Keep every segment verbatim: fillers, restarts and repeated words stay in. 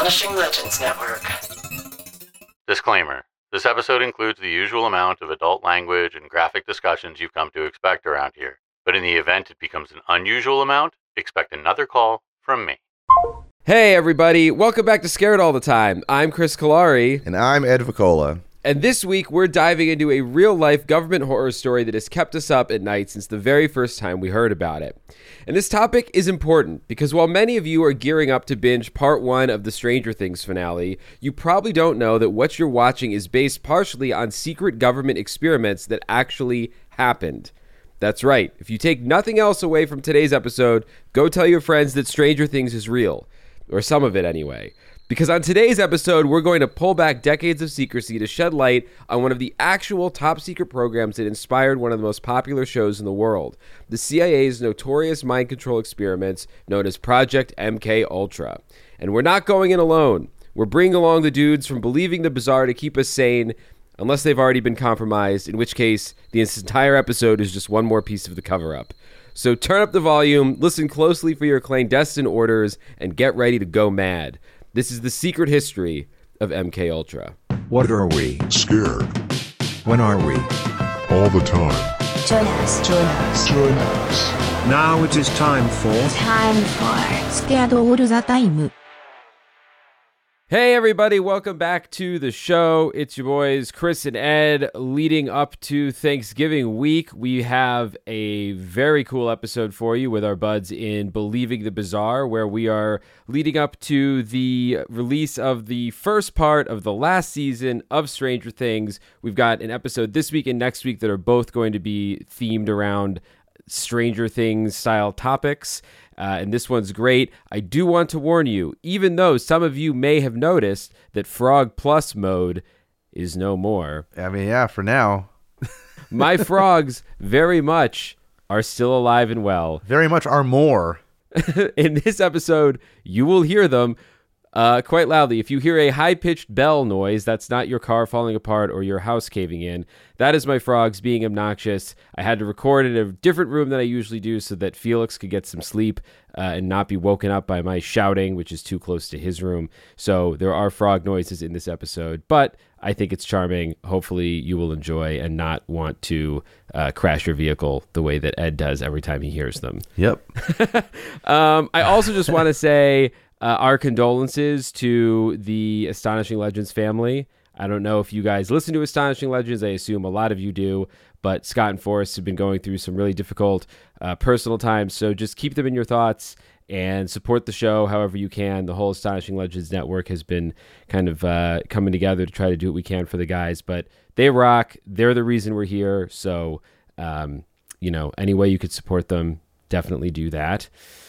Astonishing Legends Network. Disclaimer. This episode includes the usual amount of adult language and graphic discussions you've come to expect around here. But in the event it becomes an unusual amount, expect another call from me. Hey everybody, welcome back to Scared All the Time. I'm Chris Kalari. And I'm Ed Vicola. And this week we're diving into a real-life government horror story that has kept us up at night since the very first time we heard about it. And this topic is important because while many of you are gearing up to binge part one of the Stranger Things finale, you probably don't know that what you're watching is based partially on secret government experiments that actually happened. That's right. If you take nothing else away from today's episode, go tell your friends that Stranger Things is real. Or some of it anyway. Because on today's episode, we're going to pull back decades of secrecy to shed light on one of the actual top-secret programs that inspired one of the most popular shows in the world, the C I A's notorious mind control experiments known as Project M K Ultra. And we're not going in alone. We're bringing along the dudes from Believing the Bizarre to keep us sane, unless they've already been compromised, in which case the entire episode is just one more piece of the cover-up. So turn up the volume, listen closely for your clandestine orders, and get ready to go mad. This is the secret history of M K Ultra. What are we? Scared. When are we? All the time. Join us. Join us. Join us. Now it is time for... Time for... Scared All the Time. Hey everybody, welcome back to the show. It's your boys Chris and Ed. Leading up to Thanksgiving week, we have a very cool episode for you with our buds in Believing the Bizarre, where we are leading up to the release of the first part of the last season of Stranger Things. We've got an episode this week and next week that are both going to be themed around Stranger Things style topics. Uh, and this one's great. I do want to warn you, even though some of you may have noticed that Frog Plus mode is no more. I mean, yeah, for now. My frogs very much are still alive and well. Very much are more. In this episode, you will hear them uh, quite loudly. If you hear a high-pitched bell noise, that's not your car falling apart or your house caving in. That is my frogs being obnoxious. I had to record in a different room than I usually do so that Felix could get some sleep uh, and not be woken up by my shouting, which is too close to his room. So there are frog noises in this episode, but I think it's charming. Hopefully you will enjoy and not want to uh, crash your vehicle the way that Ed does every time he hears them. Yep. um, I also just want to say uh, our condolences to the Astonishing Legends family. I don't know if you guys listen to Astonishing Legends. I assume a lot of you do, but Scott and Forrest have been going through some really difficult uh, personal times, so just keep them in your thoughts and support the show however you can. The whole Astonishing Legends network has been kind of uh, coming together to try to do what we can for the guys, but they rock. They're the reason we're here, so um, you know, any way you could support them, definitely do that.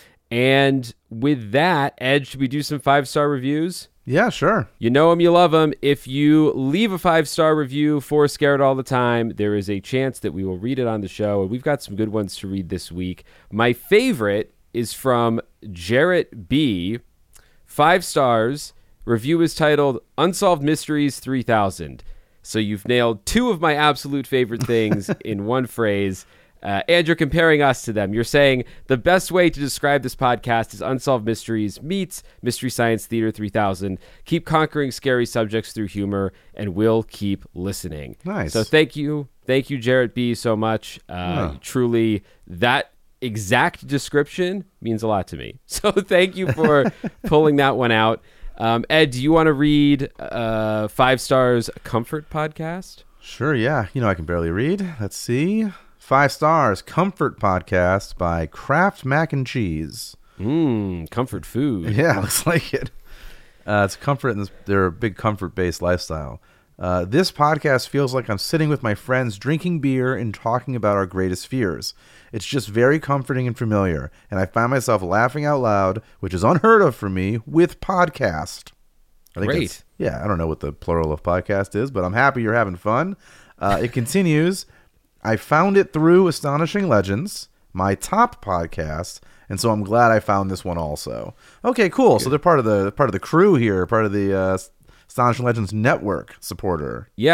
And with that, Ed, should we do some five-star reviews? Yeah, sure. You know them, you love them. If you leave a five-star review for Scared All the Time, there is a chance that we will read it on the show, and we've got some good ones to read this week. My favorite is from Jarrett B. Five stars. Review is titled Unsolved Mysteries three thousand. So you've nailed two of my absolute favorite things in one phrase. Uh, and you're comparing us to them. You're saying the best way to describe this podcast is Unsolved Mysteries meets Mystery Science Theater three thousand. Keep conquering scary subjects through humor, and we'll keep listening. Nice. So thank you. Thank you, Jarrett B., so much. Uh, yeah. Truly, that exact description means a lot to me. So thank you for pulling that one out. Um, Ed, do you want to read uh, Five Stars Comfort Podcast? Sure, yeah. You know, I can barely read. Let's see. Five stars, Comfort Podcast by Kraft Mac and Cheese. Mmm, comfort food. Yeah, looks like it. Uh, it's comfort, and they're a big comfort-based lifestyle. Uh, this podcast feels like I'm sitting with my friends drinking beer and talking about our greatest fears. It's just very comforting and familiar, and I find myself laughing out loud, which is unheard of for me, with podcast. I think Great. Yeah, I don't know what the plural of podcast is, but I'm happy you're having fun. Uh, it continues... I found it through Astonishing Legends, my top podcast, and so I'm glad I found this one also. Okay, cool. Good. So they're part of the part of the crew here, part of the uh, Astonishing Legends network supporter. Yeah,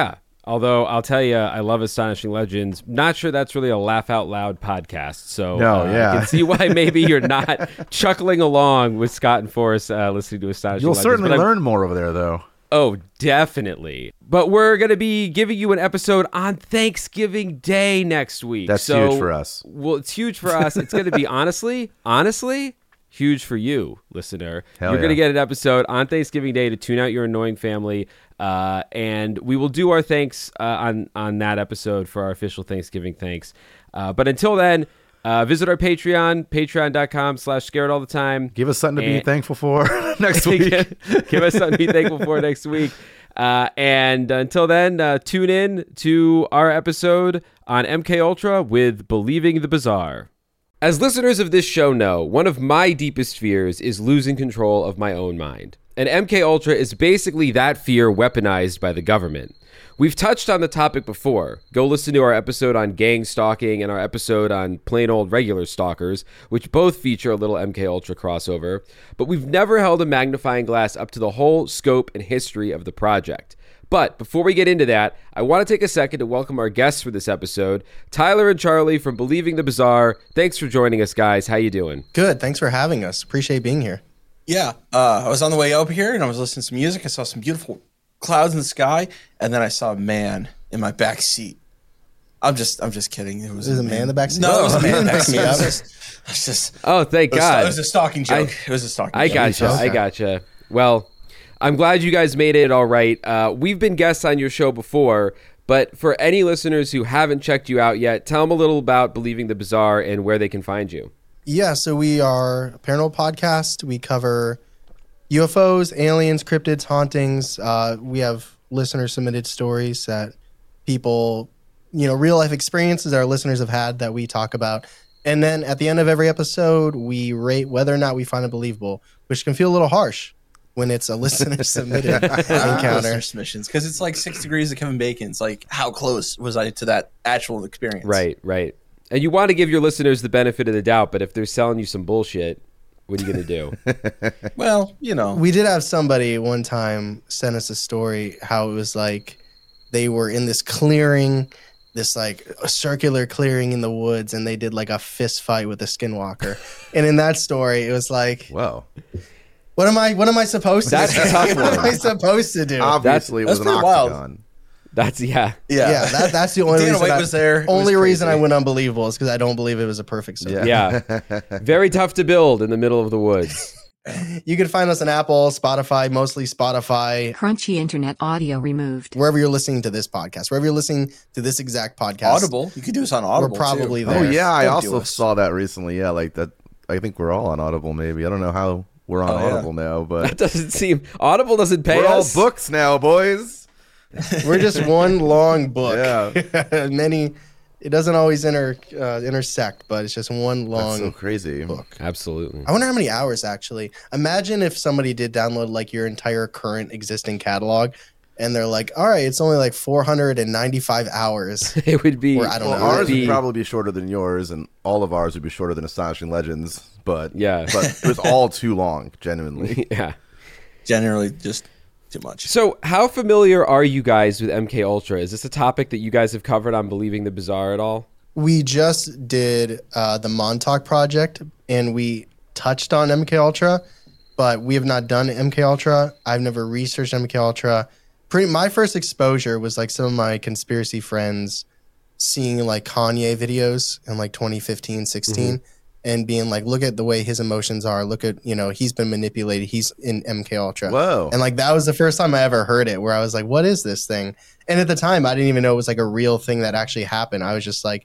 Although I'll tell you, I love Astonishing Legends. Not sure that's really a laugh out loud podcast. So No, uh, yeah. I can see why maybe you're not chuckling along with Scott and Forrest uh, listening to Astonishing You'll Legends. certainly But I'm- learn more over there, though. Oh, definitely. But we're going to be giving you an episode on Thanksgiving Day next week. That's so, huge for us. Well, it's huge for us. It's going to be, honestly, honestly, huge for you, listener. Hell You're going to yeah. get an episode on Thanksgiving Day to tune out your annoying family. Uh, and we will do our thanks uh, on, on that episode for our official Thanksgiving thanks. Uh, but until then, uh, visit our Patreon, patreon.com slash scared all the time. Give us something to be And- thankful for next week. Give us something to be thankful for next week. Uh, and until then, uh, tune in to our episode on M K Ultra with Believing the Bizarre. As listeners of this show know, one of my deepest fears is losing control of my own mind. And M K Ultra is basically that fear weaponized by the government. We've touched on the topic before. Go listen to our episode on gang stalking and our episode on plain old regular stalkers, which both feature a little M K Ultra crossover. But we've never held a magnifying glass up to the whole scope and history of the project. But before we get into that, I want to take a second to welcome our guests for this episode, Tyler and Charlie from Believing the Bizarre. Thanks for joining us, guys. How you doing? Good. Thanks for having us. Appreciate being here. Yeah, uh, I was on the way up here and I was listening to some music. I saw some beautiful clouds in the sky, and then I saw a man in my back seat. I'm just, I'm just kidding. It was, Is it a man in the back seat? No, it was a man in the back Pick seat. me It was up. just, it was just, Oh, thank it was, God. it was a stalking joke. I- it was a stalking I joke. gotcha. Okay. I gotcha. Well, I'm glad you guys made it all right. Uh, we've been guests on your show before, but for any listeners who haven't checked you out yet, tell them a little about Believing the Bizarre and where they can find you. Yeah, so we are a paranormal podcast. We cover U F Os, aliens, cryptids, hauntings. Uh, we have listener submitted stories that people, you know, real life experiences our listeners have had that we talk about. And then at the end of every episode, we rate whether or not we find it believable, which can feel a little harsh when it's a listener submitted encounter. submissions because it's like six degrees of Kevin Bacon. It's like, how close was I to that actual experience? Right, right. And you want to give your listeners the benefit of the doubt, but if they're selling you some bullshit, what are you going to do? Well, you know, We did have somebody one time send us a story how it was like they were in this clearing, this like a circular clearing in the woods, and they did like a fist fight with a skinwalker. And in that story, it was like, Whoa. what am I? What am I supposed to? That's do? a tough What am one. I supposed to do? Obviously, that's it was an pretty wild. octagon. That's, yeah. yeah, yeah, that, that's the only Dana reason. White I, was there. It Only was reason I crazy. went unbelievable is because I don't believe it was a perfect story. Yeah. Yeah. Very tough to build in the middle of the woods. You can find us on Apple, Spotify, mostly Spotify, Crunchy internet audio removed. wherever you're listening to this podcast, wherever you're listening to this exact podcast. Audible. You could do this on Audible. We're probably too. there. Oh yeah, I Don't do also us. saw that recently. Yeah, like that. I think we're all on Audible. Maybe I don't know how we're on Oh, yeah. Audible now, That but doesn't seem... Audible doesn't pay we're all us. books now, boys. We're just one long book. Yeah. Many. It doesn't always inter uh, intersect, but it's just one That's long so crazy. book. Absolutely. I wonder how many hours actually. Imagine if somebody did download like your entire current existing catalog, and they're like, "All right, it's only like four hundred ninety-five hours." It would be... Or I don't Well, know. it would ours be- would probably be shorter than yours, and all of ours would be shorter than Astonishing Legends. But Yeah. but it was all too long, genuinely. Yeah. Generally, just too much. So, how familiar are you guys with M K Ultra? Is this a topic that you guys have covered on Believing the Bizarre at all? We just did uh, the Montauk project, and we touched on M K Ultra, but we have not done M K Ultra. I've never researched M K Ultra. Pretty, my first exposure was like some of my conspiracy friends seeing like Kanye videos in like twenty fifteen, sixteen, and being like, look at the way his emotions are. Look at, you know, he's been manipulated. He's in M K Ultra. Whoa. And like that was the first time I ever heard it, where I was like, what is this thing? And at the time, I didn't even know it was like a real thing that actually happened. I was just like,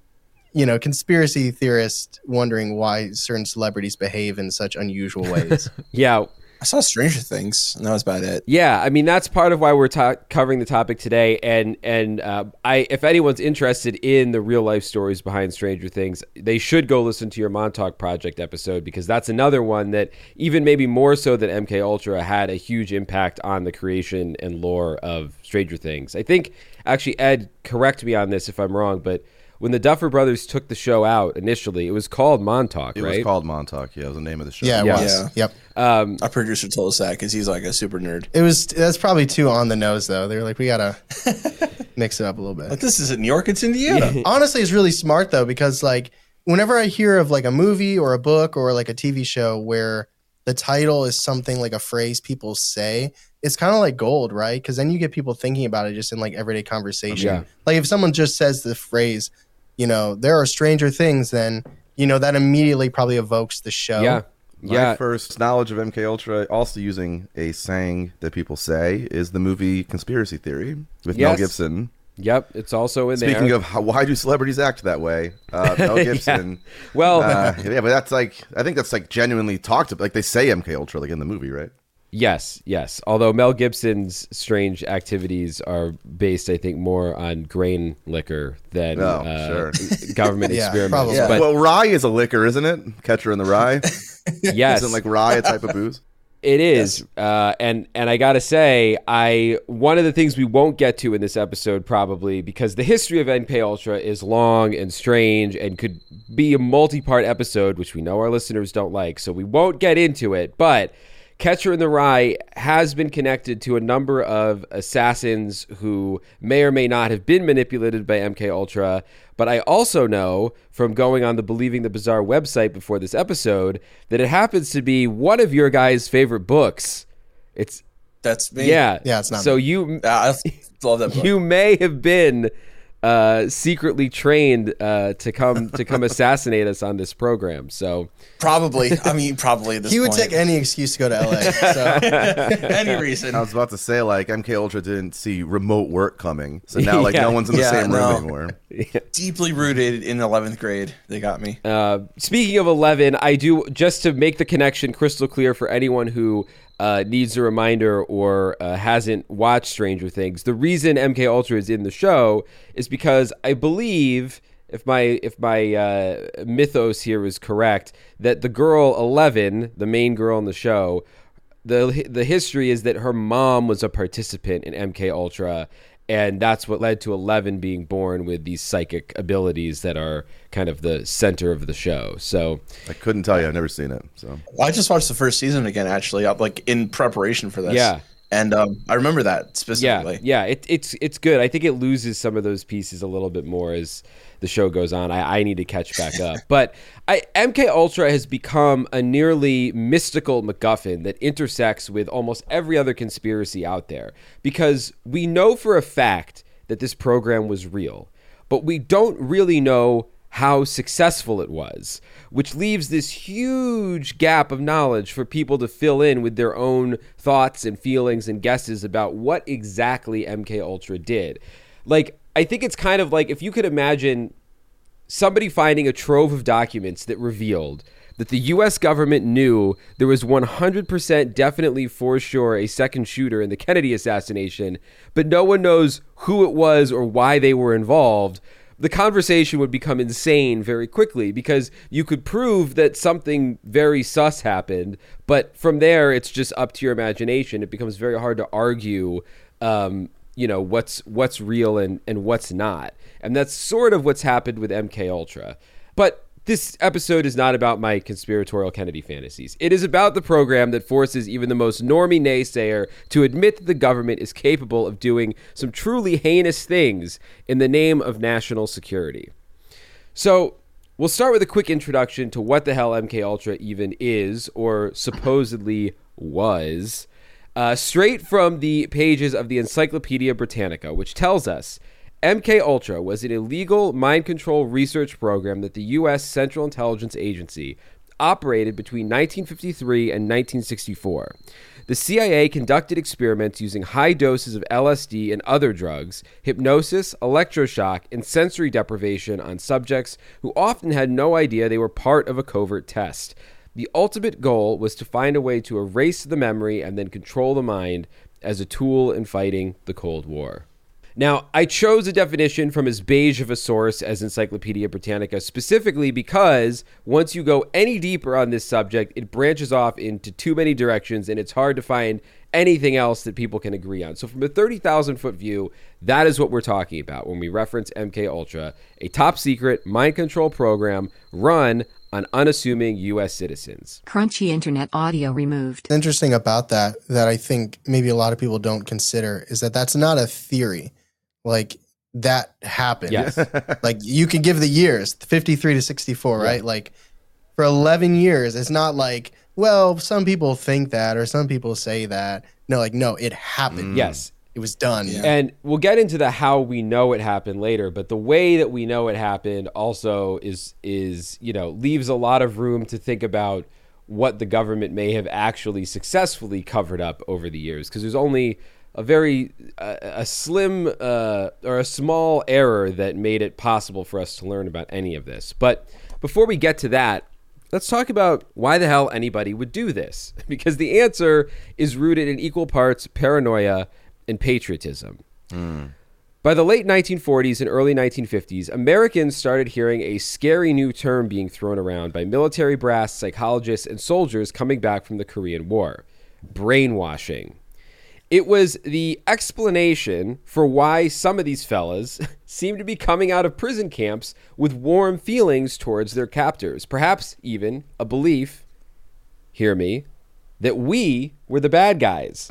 you know, conspiracy theorist wondering why certain celebrities behave in such unusual ways. Yeah. I saw Stranger Things, and that was about it. Yeah, I mean that's part of why we're ta- covering the topic today, and and uh, I, if anyone's interested in the real life stories behind Stranger Things, they should go listen to your Montauk Project episode, because that's another one that even maybe more so than M K Ultra had a huge impact on the creation and lore of Stranger Things. I think actually, Ed, correct me on this if I'm wrong, but when the Duffer Brothers took the show out initially, it was called Montauk, It right? was called Montauk. Yeah, it was the name of the show. Yeah, it Yeah. was. Yeah. Yep. Um, Our producer told us that because he's like a super nerd. It was. That's probably too on the nose, though. They were like, we gotta mix it up a little Like, bit. this isn't New York, it's Indiana. Honestly, it's really smart though, because like whenever I hear of like a movie or a book or like a T V show where the title is something like a phrase people say, it's kind of like gold, right? Because then you get people thinking about it just in like everyday conversation. Yeah. Like if someone just says the phrase, you know, there are stranger things, then you know that immediately probably evokes the show. yeah. My Yeah. first knowledge of M K Ultra, also using a saying that people say, is the movie Conspiracy Theory with Mel Yes. Gibson. Yep. It's also in Speaking there. of how, why do celebrities act that way, uh, Mel Gibson. Well, uh, yeah, but that's like I think that's like genuinely talked about. Like they say M K Ultra like in the movie, right? yes, yes. Although Mel Gibson's strange activities are based, I think, more on grain liquor than Oh, uh, sure. government Yeah, experiments. probably. Yeah. But well, rye is a liquor, isn't it? Catcher in the Rye. yes, Isn't like rye a type of booze? it is. Uh, and and I gotta say, I one of the things we won't get to in this episode probably because the history of M K Ultra is long and strange and could be a multi-part episode, which we know our listeners don't like, so we won't get into it. But Catcher in the Rye has been connected to a number of assassins who may or may not have been manipulated by M K Ultra. But I also know from going on the Believing the Bizarre website before this episode that it happens to be one of your guys' favorite books. It's That's me. yeah, Yeah, it's not So me. you I love that book. you may have been uh, secretly trained uh, to come to come assassinate us on this program. So Probably. I mean, probably at this He would point. take any excuse to go to L A. So. any reason. I was about to say like M K Ultra didn't see remote work coming, so now like Yeah. no one's in the Yeah, same room no. anymore. Deeply rooted in eleventh grade. They got me. Uh, speaking of eleven, I do, just to make the connection crystal clear for anyone who uh, needs a reminder or uh, hasn't watched Stranger Things, the reason M K Ultra is in the show is because I believe, if my if my uh, mythos here is correct, that the girl Eleven, the main girl in the show, the the history is that her mom was a participant in M K Ultra. And that's what led to Eleven being born with these psychic abilities that are kind of the center of the show. So, I couldn't tell you. I've never seen it. So I just watched the first season again, actually, uh, like in preparation for this. Yeah. And um, I remember that specifically. yeah, yeah, it, it's it's good. I think it loses some of those pieces a little bit more as the show goes on. I, I need to catch back up. But I, M K Ultra has become a nearly mystical MacGuffin that intersects with almost every other conspiracy out there because we know for a fact that this program was real, but we don't really know how successful it was, which leaves this huge gap of knowledge for people to fill in with their own thoughts and feelings and guesses about what exactly M K Ultra did. Like, I think it's kind of like if you could imagine somebody finding a trove of documents that revealed that the U S government knew there was one hundred percent definitely for sure a second shooter in the Kennedy assassination, but no one knows who it was or why they were involved. The conversation would become insane very quickly because you could prove that something very sus happened, but from there it's just up to your imagination. It becomes very hard to argue, um, you know, what's what's real and, and what's not. And that's sort of what's happened with M K Ultra. But this episode is not about my conspiratorial Kennedy fantasies. It is about the program that forces even the most normie naysayer to admit that the government is capable of doing some truly heinous things in the name of national security. So we'll start with a quick introduction to what the hell M K Ultra even is, or supposedly was, uh, straight from the pages of the Encyclopedia Britannica, which tells us M K Ultra was an illegal mind control research program that the U S Central Intelligence Agency operated between nineteen fifty-three and nineteen sixty-four. The C I A conducted experiments using high doses of L S D and other drugs, hypnosis, electroshock, and sensory deprivation on subjects who often had no idea they were part of a covert test. The ultimate goal was to find a way to erase the memory and then control the mind as a tool in fighting the Cold War. Now, I chose a definition from as beige of a source as Encyclopedia Britannica specifically because once you go any deeper on this subject, it branches off into too many directions and it's hard to find anything else that people can agree on. So from a thirty thousand foot view, that is what we're talking about when we reference M K Ultra, a top secret mind control program run on unassuming U S citizens. Crunchy internet audio removed. Interesting about that, that I think maybe a lot of people don't consider, is that that's not a theory. Like, that happened. Yes. Like, you can give the years, fifty-three to sixty-four, right? Yeah. Like, for eleven years, it's not like, well, some people think that or some people say that. No, like, no, it happened. Yes. It was done. Yeah. And we'll get into the how we know it happened later, but the way that we know it happened also is is, you know, leaves a lot of room to think about what the government may have actually successfully covered up over the years, because there's only a very uh, a slim uh, or a small error that made it possible for us to learn about any of this. But before we get to that, let's talk about why the hell anybody would do this, because the answer is rooted in equal parts paranoia and patriotism. Mm. By the late nineteen forties and early nineteen fifties, Americans started hearing a scary new term being thrown around by military brass, psychologists, and soldiers coming back from the Korean War: brainwashing. It was the explanation for why some of these fellas seemed to be coming out of prison camps with warm feelings towards their captors, perhaps even a belief, hear me, that we were the bad guys.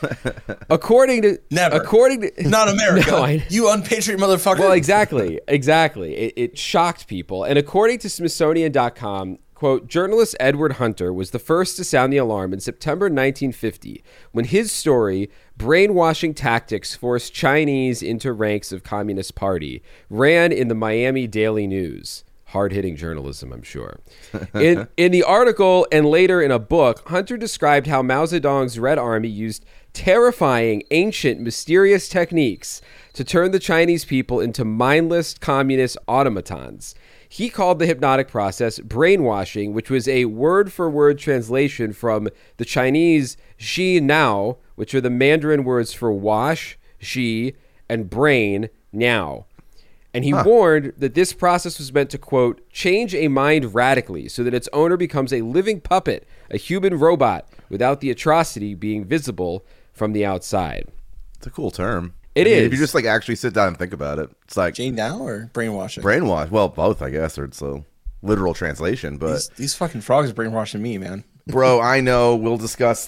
According to Never. according to Not America. No, I- You unpatriot motherfucker. well, exactly, exactly. It, it shocked people. And according to Smithsonian dot com, quote, journalist Edward Hunter was the first to sound the alarm in September nineteen fifty when his story, Brainwashing Tactics Forced Chinese into Ranks of Communist Party, ran in the Miami Daily News. Hard-hitting journalism, I'm sure. In, in the article and later in a book, Hunter described how Mao Zedong's Red Army used terrifying, ancient, mysterious techniques to turn the Chinese people into mindless communist automatons. He called the hypnotic process brainwashing, which was a word-for-word translation from the Chinese Xi Nao, which are the Mandarin words for wash, Xi, and brain, Niao. And he huh. warned that this process was meant to, quote, change a mind radically so that its owner becomes a living puppet, a human robot, without the atrocity being visible from the outside. It's a cool term. It I mean, is. If you just like actually sit down and think about it, it's like Jane now or brainwashing? brainwash. Well, both, I guess, or it's a literal translation. But These, these fucking frogs are brainwashing me, man. bro, I know. We'll discuss.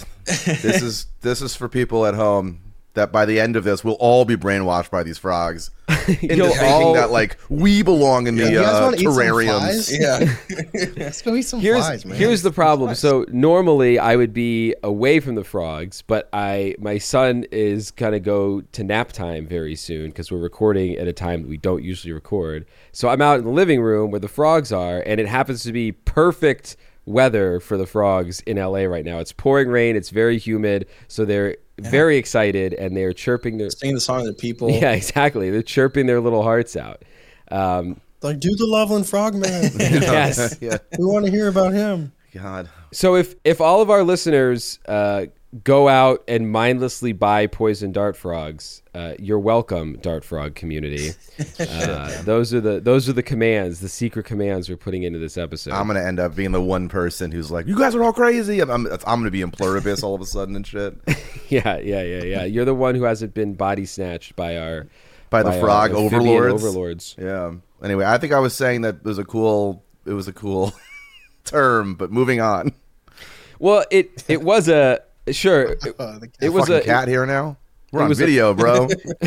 This is this is for people at home. That by the end of this, we'll all be brainwashed by these frogs into You'll thinking all- that like we belong in the You guys uh, wanna eat some terrariums. flies? Yeah. Let's go eat some Here's flies, man. here's the problem. Flies. So normally I would be away from the frogs, but I my son is gonna go to nap time very soon because we're recording at a time that we don't usually record. So I'm out in the living room where the frogs are, and it happens to be perfect weather for the frogs in L A right now. It's pouring rain. It's very humid, so they're Yeah. very excited and they're chirping their Singing the song of the people. yeah exactly. They're chirping their little hearts out. Um, Like, do the Loveland Frogman. yes. Yeah, We want to hear about him. God. So if if all of our listeners uh, go out and mindlessly buy poison dart frogs, uh, you're welcome, dart frog community. Uh, those are the those are the commands, the secret commands we're putting into this episode. I'm gonna end up being the one person who's like, "You guys are all crazy." I'm, I'm, I'm gonna be in pluribus all of a sudden and shit yeah, yeah, yeah, yeah. You're the one who hasn't been body snatched by our by the our frog amphibian overlords. overlords. Yeah. Anyway, I think I was saying that it was a cool. It was a cool term, but moving on. Well, it it was a sure. It, Oh, the it was Fucking a cat here now. We're it on was a- video, bro.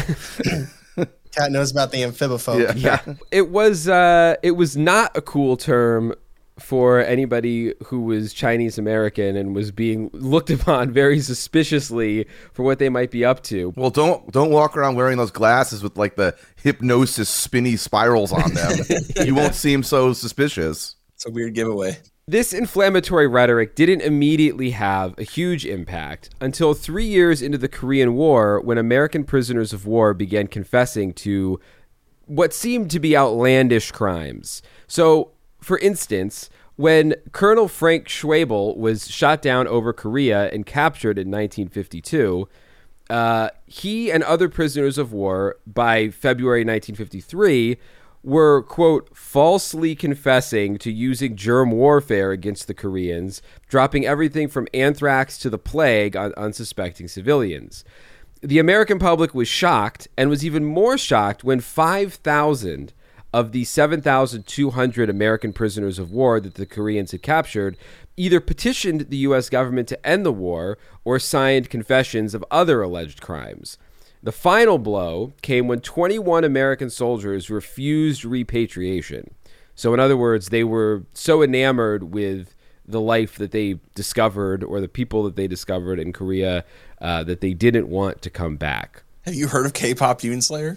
Cat knows about the amphibophobe. Yeah. yeah. It was uh, it was not a cool term for anybody who was Chinese American and was being looked upon very suspiciously for what they might be up to. Well, don't don't walk around wearing those glasses with like the hypnosis spinny spirals on them. You won't seem so suspicious. It's a weird giveaway. This inflammatory rhetoric didn't immediately have a huge impact until three years into the Korean War, when American prisoners of war began confessing to what seemed to be outlandish crimes. So, for instance, when Colonel Frank Schwabel was shot down over Korea and captured in nineteen fifty-two, uh, he and other prisoners of war by February nineteen fifty-three were, quote, falsely confessing to using germ warfare against the Koreans, dropping everything from anthrax to the plague on unsuspecting civilians. The American public was shocked and was even more shocked when five thousand of the seven thousand two hundred American prisoners of war that the Koreans had captured either petitioned the U S government to end the war or signed confessions of other alleged crimes. The final blow came when twenty-one American soldiers refused repatriation. So in other words, they were so enamored with the life that they discovered or the people that they discovered in Korea uh, that they didn't want to come back. Have you heard of K-pop Demon Slayer?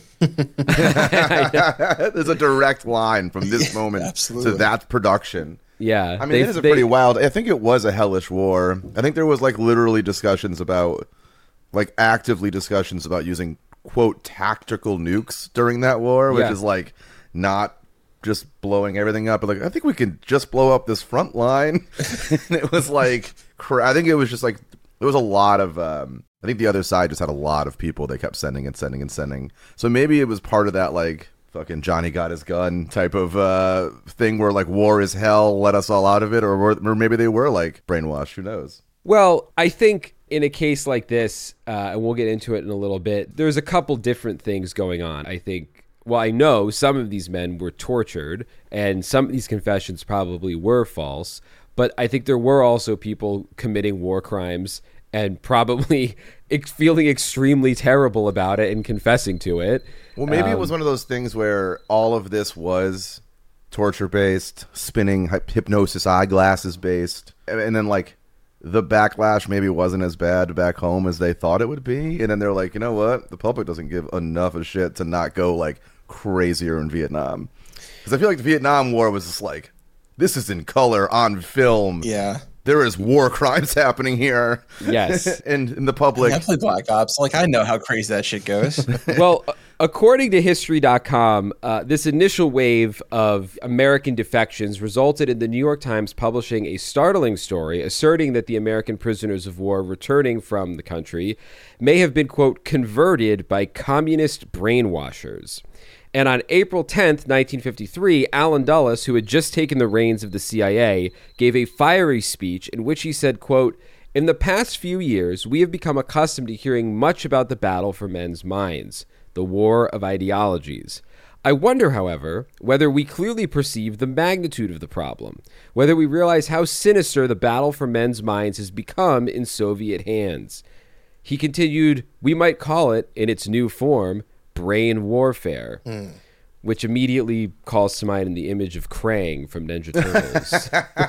There's a direct line from this Yeah, moment absolutely. to that production. Yeah. I mean, they- it is a they- pretty wild. I think it was a hellish war. I think there was like literally discussions about, like actively discussions about using, quote, tactical nukes during that war, which Yeah. is like not just blowing everything up, but like, I think we can just blow up this front line. And it was like, cra- I think it was just like, there was a lot of, um, I think the other side just had a lot of people they kept sending and sending and sending. So maybe it was part of that, like, fucking Johnny got his gun type of uh, thing where, like, war is hell, let us all out of it. Or, were- or maybe they were, like, brainwashed. Who knows? Well, I think in a case like this, uh, and we'll get into it in a little bit, there's a couple different things going on. I think, well, I know some of these men were tortured, and some of these confessions probably were false, but I think there were also people committing war crimes and probably ex- feeling extremely terrible about it and confessing to it. Well, maybe it Um, was one of those things where all of this was torture-based, spinning hy- hypnosis eyeglasses-based, and, and then, like, the backlash maybe wasn't as bad back home as they thought it would be. And then they're like, you know what? The public doesn't give enough of shit to not go, like, crazier in Vietnam. Because I feel like the Vietnam War was just like, this is in color on film. Yeah. There is war crimes happening here. Yes. and in the public. I play Black Ops. Like, I know how crazy that shit goes. Well, a- according to history dot com, uh, this initial wave of American defections resulted in the New York Times publishing a startling story asserting that the American prisoners of war returning from the country may have been, quote, converted by communist brainwashers. And on April tenth, nineteen fifty-three, Allen Dulles, who had just taken the reins of the C I A, gave a fiery speech in which he said, quote, "In the past few years, we have become accustomed to hearing much about the battle for men's minds, the war of ideologies. I wonder, however, whether we clearly perceive the magnitude of the problem, whether we realize how sinister the battle for men's minds has become in Soviet hands." He continued, "We might call it, in its new form, brain warfare," which immediately calls to mind the image of Krang from Ninja Turtles.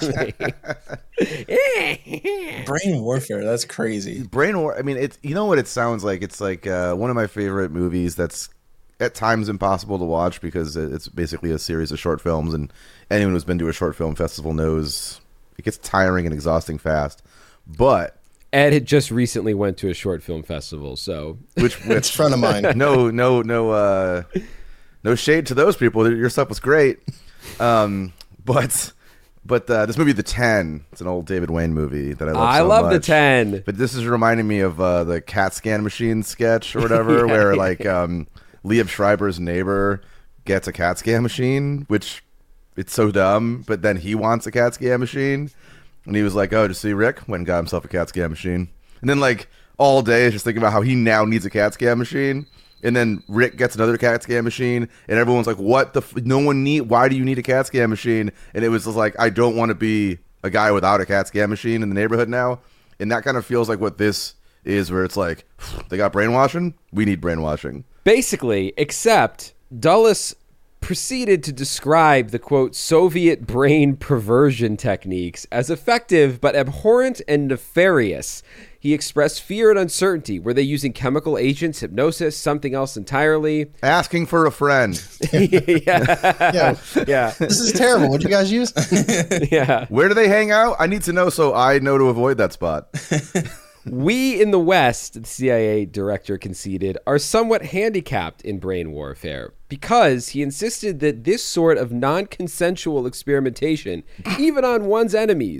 Brain warfare. That's crazy. Brain War. I mean, it's you know what it sounds like. It's like uh, one of my favorite movies. That's at times impossible to watch because it's basically a series of short films, and anyone who's been to a short film festival knows it gets tiring and exhausting fast. But Ed had just recently went to a short film festival, so which It's which a friend of mine. no no no uh, no shade to those people. Your stuff was great, um, but. But uh, this movie, The Ten, it's an old David Wayne movie that I love I so love much. The Ten. But this is reminding me of uh, the CAT scan machine sketch or whatever, Yeah, where yeah, like um, Liev Schreiber's neighbor gets a CAT scan machine, which it's so dumb, but then he wants a CAT scan machine. And he was like, oh, just see Rick went and got himself a CAT scan machine. And then like all day is just thinking about how he now needs a CAT scan machine. And then Rick gets another CAT scan machine, and everyone's like, "What the? F- no one need. Why do you need a CAT scan machine?" And it was just like, "I don't want to be a guy without a CAT scan machine in the neighborhood now." And that kind of feels like what this is, where it's like, they got brainwashing. We need brainwashing. basically, except Dulles proceeded to describe the, quote, Soviet brain perversion techniques as effective but abhorrent and nefarious. He expressed fear and uncertainty. Were they using chemical agents, hypnosis, something else entirely? Asking for a friend. yeah. Yeah, Yeah. this is terrible. What'd you guys use? Yeah. Where do they hang out? I need to know so I know to avoid that spot. We in the West, the C I A director conceded, are somewhat handicapped in brain warfare because he insisted that this sort of non-consensual experimentation, even on one's enemies,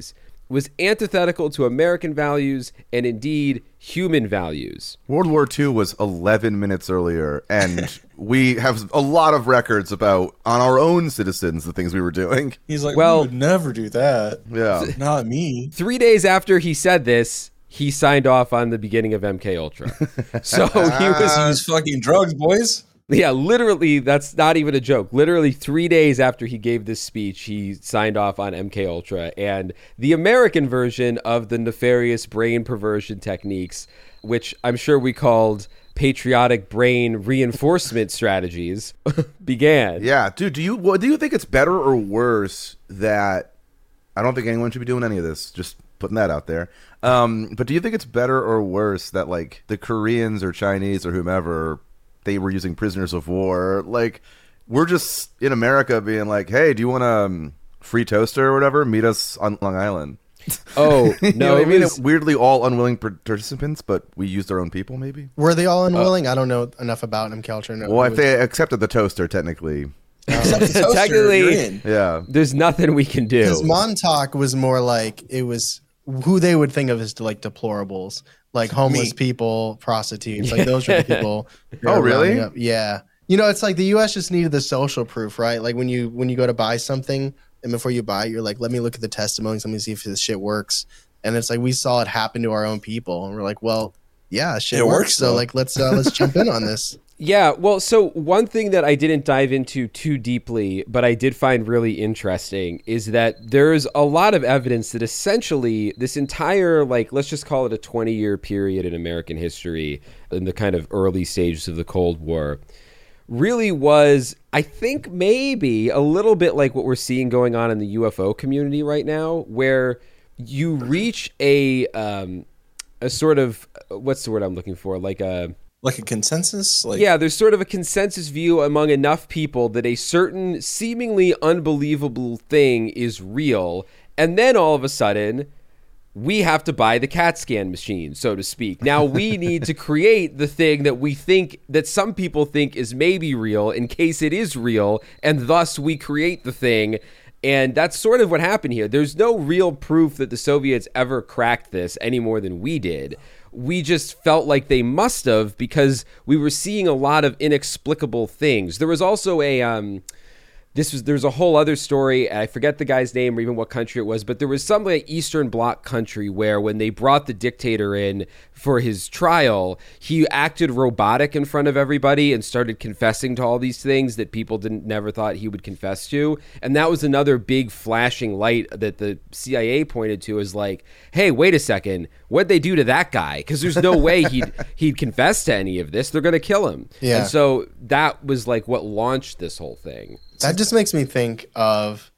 was antithetical to American values and indeed human values. World War Two was eleven minutes earlier, and we have a lot of records about, on our own citizens, the things we were doing. He's like, Well- we would never do that. Yeah. Not me. Three days after he said this, he signed off on the beginning of M K Ultra. So he was, Use fucking drugs, boys. yeah, literally, that's not even a joke. Literally three days after he gave this speech, he signed off on M K Ultra and the American version of the nefarious brain perversion techniques, which I'm sure we called patriotic brain reinforcement strategies, began. Yeah, dude, do you what, do you think it's better or worse that I don't think anyone should be doing any of this, just putting that out there. Um, but do you think it's better or worse that like the Koreans or Chinese or whomever, they were using prisoners of war? Like, we're just in America being like, hey, do you want a um, free toaster or whatever? Meet us on Long Island. Oh, You know no, what I it mean? was, Weirdly all unwilling participants, but we used our own people maybe? Were they all unwilling? I don't know enough about M K Ultra. No, Well, it if was- they accepted the toaster, technically. Except the toaster, Technically- you're in. Yeah. there's nothing we can do. Because Montauk was more like it was who they would think of as like deplorables, like homeless Me. people, prostitutes, like those were the people. they Oh, were really? rounding up. Yeah. You know, it's like the U S just needed the social proof, right? Like when you when you go to buy something, and before you buy it, you're like, let me look at the testimonies, let me see if this shit works. And it's like we saw it happen to our own people, and we're like, well, yeah, shit It works. works, So though. like, let's uh, let's jump in on this. Yeah, well, so one thing that I didn't dive into too deeply, but I did find really interesting, is that there's a lot of evidence that essentially this entire, like, let's just call it a twenty-year period in American history, in the kind of early stages of the Cold War, really was, I think, maybe a little bit like what we're seeing going on in the U F O community right now, where you reach a um, a sort of, what's the word I'm looking for, like a... Like a consensus? Like, Yeah, there's sort of a consensus view among enough people that a certain seemingly unbelievable thing is real, and then all of a sudden, we have to buy the CAT scan machine, so to speak. Now we need to create the thing that we think, that some people think is maybe real, in case it is real, and thus we create the thing. And that's sort of what happened here. There's no real proof that the Soviets ever cracked this any more than we did. We just felt like they must have, because we were seeing a lot of inexplicable things. There was also a um this was there's a whole other story, I forget the guy's name or even what country it was, but there was some like Eastern Bloc country where when they brought the dictator in for his trial, he acted robotic in front of everybody and started confessing to all these things that people didn't never thought he would confess to. And that was another big flashing light that the C I A pointed to as like, hey, wait a second, what'd they do to that guy? Because there's no way he'd he'd confess to any of this. They're gonna kill him. Yeah. And so that was like what launched this whole thing. That just makes me think of,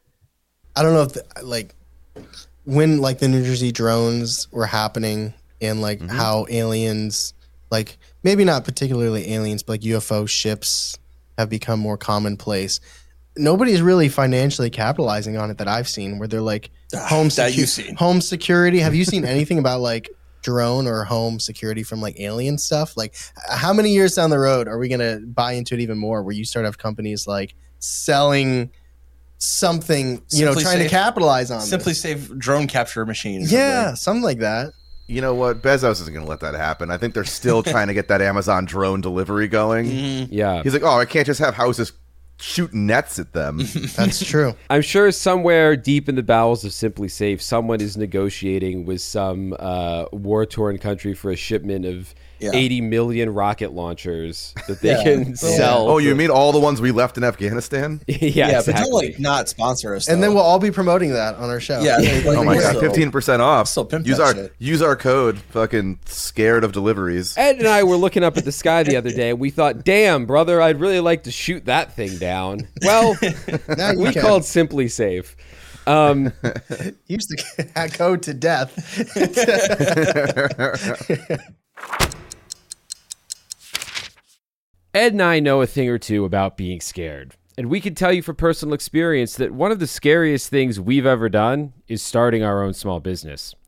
I don't know if the, like when like the New Jersey drones were happening and like Mm-hmm. how aliens, like maybe not particularly aliens, but like U F O ships have become more commonplace. Nobody's really financially capitalizing on it that I've seen, where they're like home that secu- you've seen. home security. Have you seen anything about like drone or home security from like alien stuff? Like how many years down the road are we going to buy into it even more, where you start to have companies like selling something, you know, Simply trying to Safe- capitalize on Simply this. Safe drone capture machine. or Yeah, something. something like that. You know what? Bezos isn't going to let that happen. I think they're still trying to get that Amazon drone delivery going. Yeah. He's like, oh, I can't just have houses shoot nets at them. That's true. I'm sure somewhere deep in the bowels of Simply Safe, someone is negotiating with some uh, war-torn country for a shipment of Yeah. eighty million rocket launchers that they Yeah. can Yeah. sell. Oh, you mean all the ones we left in Afghanistan? yeah, Yeah, but exactly. don't like not sponsor us. And then though. we'll all be promoting that on our show. Yeah. Like, Oh my we're god, still- fifteen percent off. still pimp use that our shit. use our code. Fucking scared of deliveries. Ed and I were looking up at the sky the other day, and we thought, damn, brother, I'd really like to shoot that thing down. Well, Now you we can. called Simply Safe. Um, Use the code to death. Ed and I know a thing or two about being scared. And we can tell you from personal experience that one of the scariest things we've ever done is starting our own small business.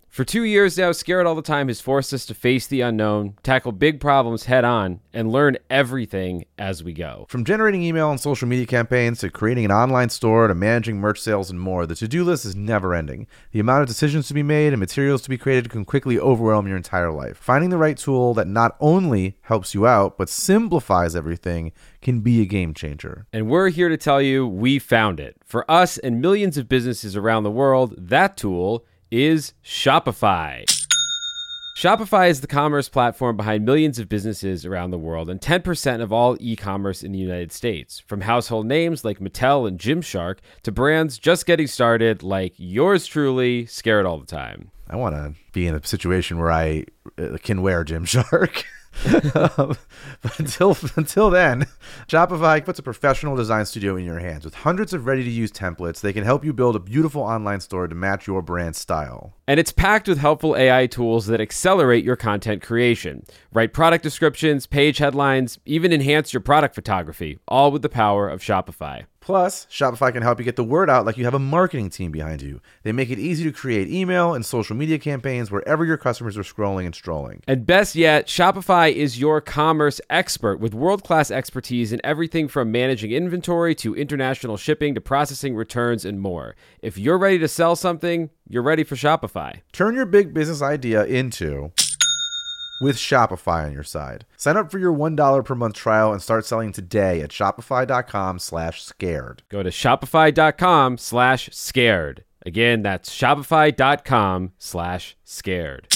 For two years now, Scared All the Time has forced us to face the unknown, tackle big problems head on, and learn everything as we go. From generating email and social media campaigns to creating an online store to managing merch sales and more, the to-do list is never ending. The amount of decisions to be made and materials to be created can quickly overwhelm your entire life. Finding the right tool that not only helps you out, but simplifies everything can be a game changer. And we're here to tell you we found it. For us and millions of businesses around the world, that tool is Shopify. Shopify is the commerce platform behind millions of businesses around the world and ten percent of all e-commerce in the United States. From household names like Mattel and Gymshark to brands just getting started like yours truly, Scared All the Time. I want to be in a situation where I uh, can wear Gymshark. um, but until until then, Shopify puts a professional design studio in your hands. With hundreds of ready-to-use templates, they can help you build a beautiful online store to match your brand style. And it's packed with helpful A I tools that accelerate your content creation. Write product descriptions, page headlines, even enhance your product photography, all with the power of Shopify. Plus, Shopify can help you get the word out like you have a marketing team behind you. They make it easy to create email and social media campaigns wherever your customers are scrolling and strolling. And best yet, Shopify is your commerce expert with world-class expertise in everything from managing inventory to international shipping to processing returns and more. If you're ready to sell something, you're ready for Shopify. Turn your big business idea into... with Shopify on your side. Sign up for your one dollar per month trial and start selling today at shopify.com slash scared. Go to shopify.com slash scared. Again, that's shopify.com slash scared.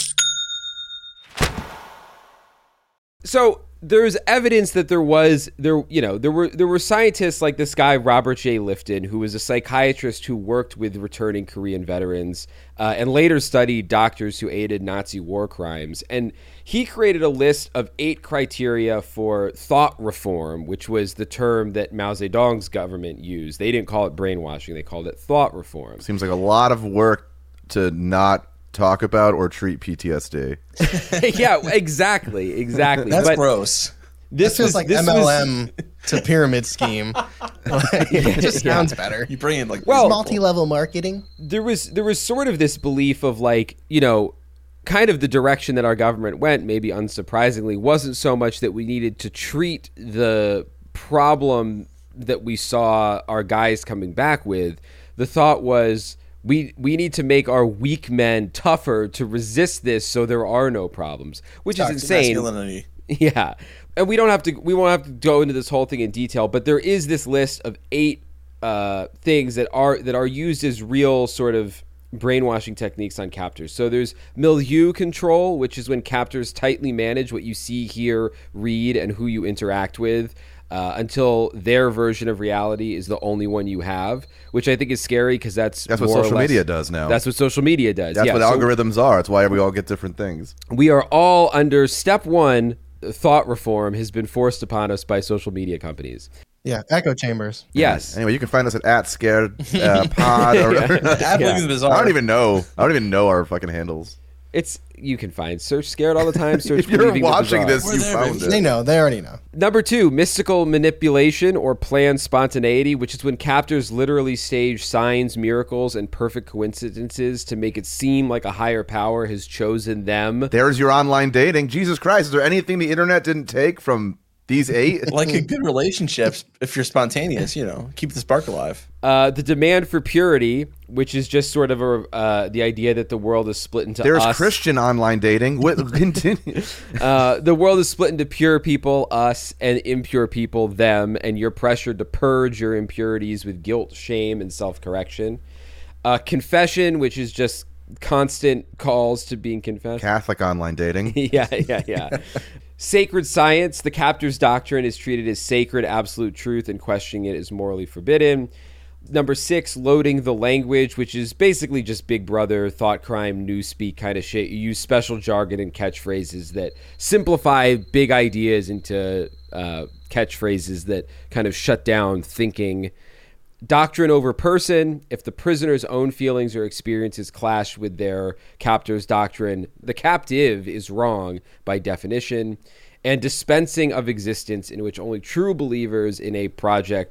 So there's evidence that there was there you know there were there were scientists like this guy Robert J. Lifton, who was a psychiatrist who worked with returning Korean veterans uh, and later studied doctors who aided Nazi war crimes. And he created a list of eight criteria for thought reform, which was the term that Mao Zedong's government used. They didn't call it brainwashing; they called it thought reform. Seems like a lot of work to not talk about or treat P T S D. Yeah, exactly, exactly. That's but gross. This feels was like this M L was- M to pyramid scheme. Like, it just Yeah. sounds better. You bring in like Well- these Multi-level marketing. there was there was sort of this belief of like, you know, kind of the direction that our government went, maybe unsurprisingly, wasn't so much that we needed to treat the problem that we saw our guys coming back with. The thought was we we need to make our weak men tougher to resist this so there are no problems, which is toxic insane. masculinity. Yeah. And we don't have to we won't have to go into this whole thing in detail, but there is this list of eight uh, things that are that are used as real sort of brainwashing techniques on captors. So there's milieu control, which is when captors tightly manage what you see, hear, read, and who you interact with uh, until their version of reality is the only one you have, which I think is scary because that's That's what more or social less- media does now. That's what social media does. That's yeah, what so algorithms are. It's why we all get different things. we are all under step one. Thought reform has been forced upon us by social media companies. Yeah, echo chambers. Yes. Anyway, you can find us at, at scared uh, pod. Or, Ad Yeah. is bizarre. I don't even know. I don't even know our fucking handles. It's you can find search Scared All the Time. Search If you're Believing the watching Bizarre. this, We're you there, found baby. it. They know. They already know. Number two, mystical manipulation or planned spontaneity, which is when captors literally stage signs, miracles, and perfect coincidences to make it seem like a higher power has chosen them. There's your online dating. Jesus Christ, is there anything the internet didn't take from these eight? Like a good relationship, if you're spontaneous, you know, keep the spark alive. Uh, the demand for purity, which is just sort of a, uh, the idea that the world is split into There's us. Christian online dating. What, continue. Uh, the world is split into pure people, us, and impure people, them, and you're pressured to purge your impurities with guilt, shame, and self-correction. Uh, confession, which is just constant calls to being confessed. Catholic online dating. yeah, yeah, yeah. Sacred science. The captor's doctrine is treated as sacred, absolute truth, and questioning it is morally forbidden. Number six, loading the language, which is basically just Big Brother, thought crime, newspeak kind of shit. You use special jargon and catchphrases that simplify big ideas into uh, catchphrases that kind of shut down thinking. Doctrine over person. If the prisoner's own feelings or experiences clash with their captor's doctrine, the captive is wrong by definition. And dispensing of existence, in which only true believers in a project or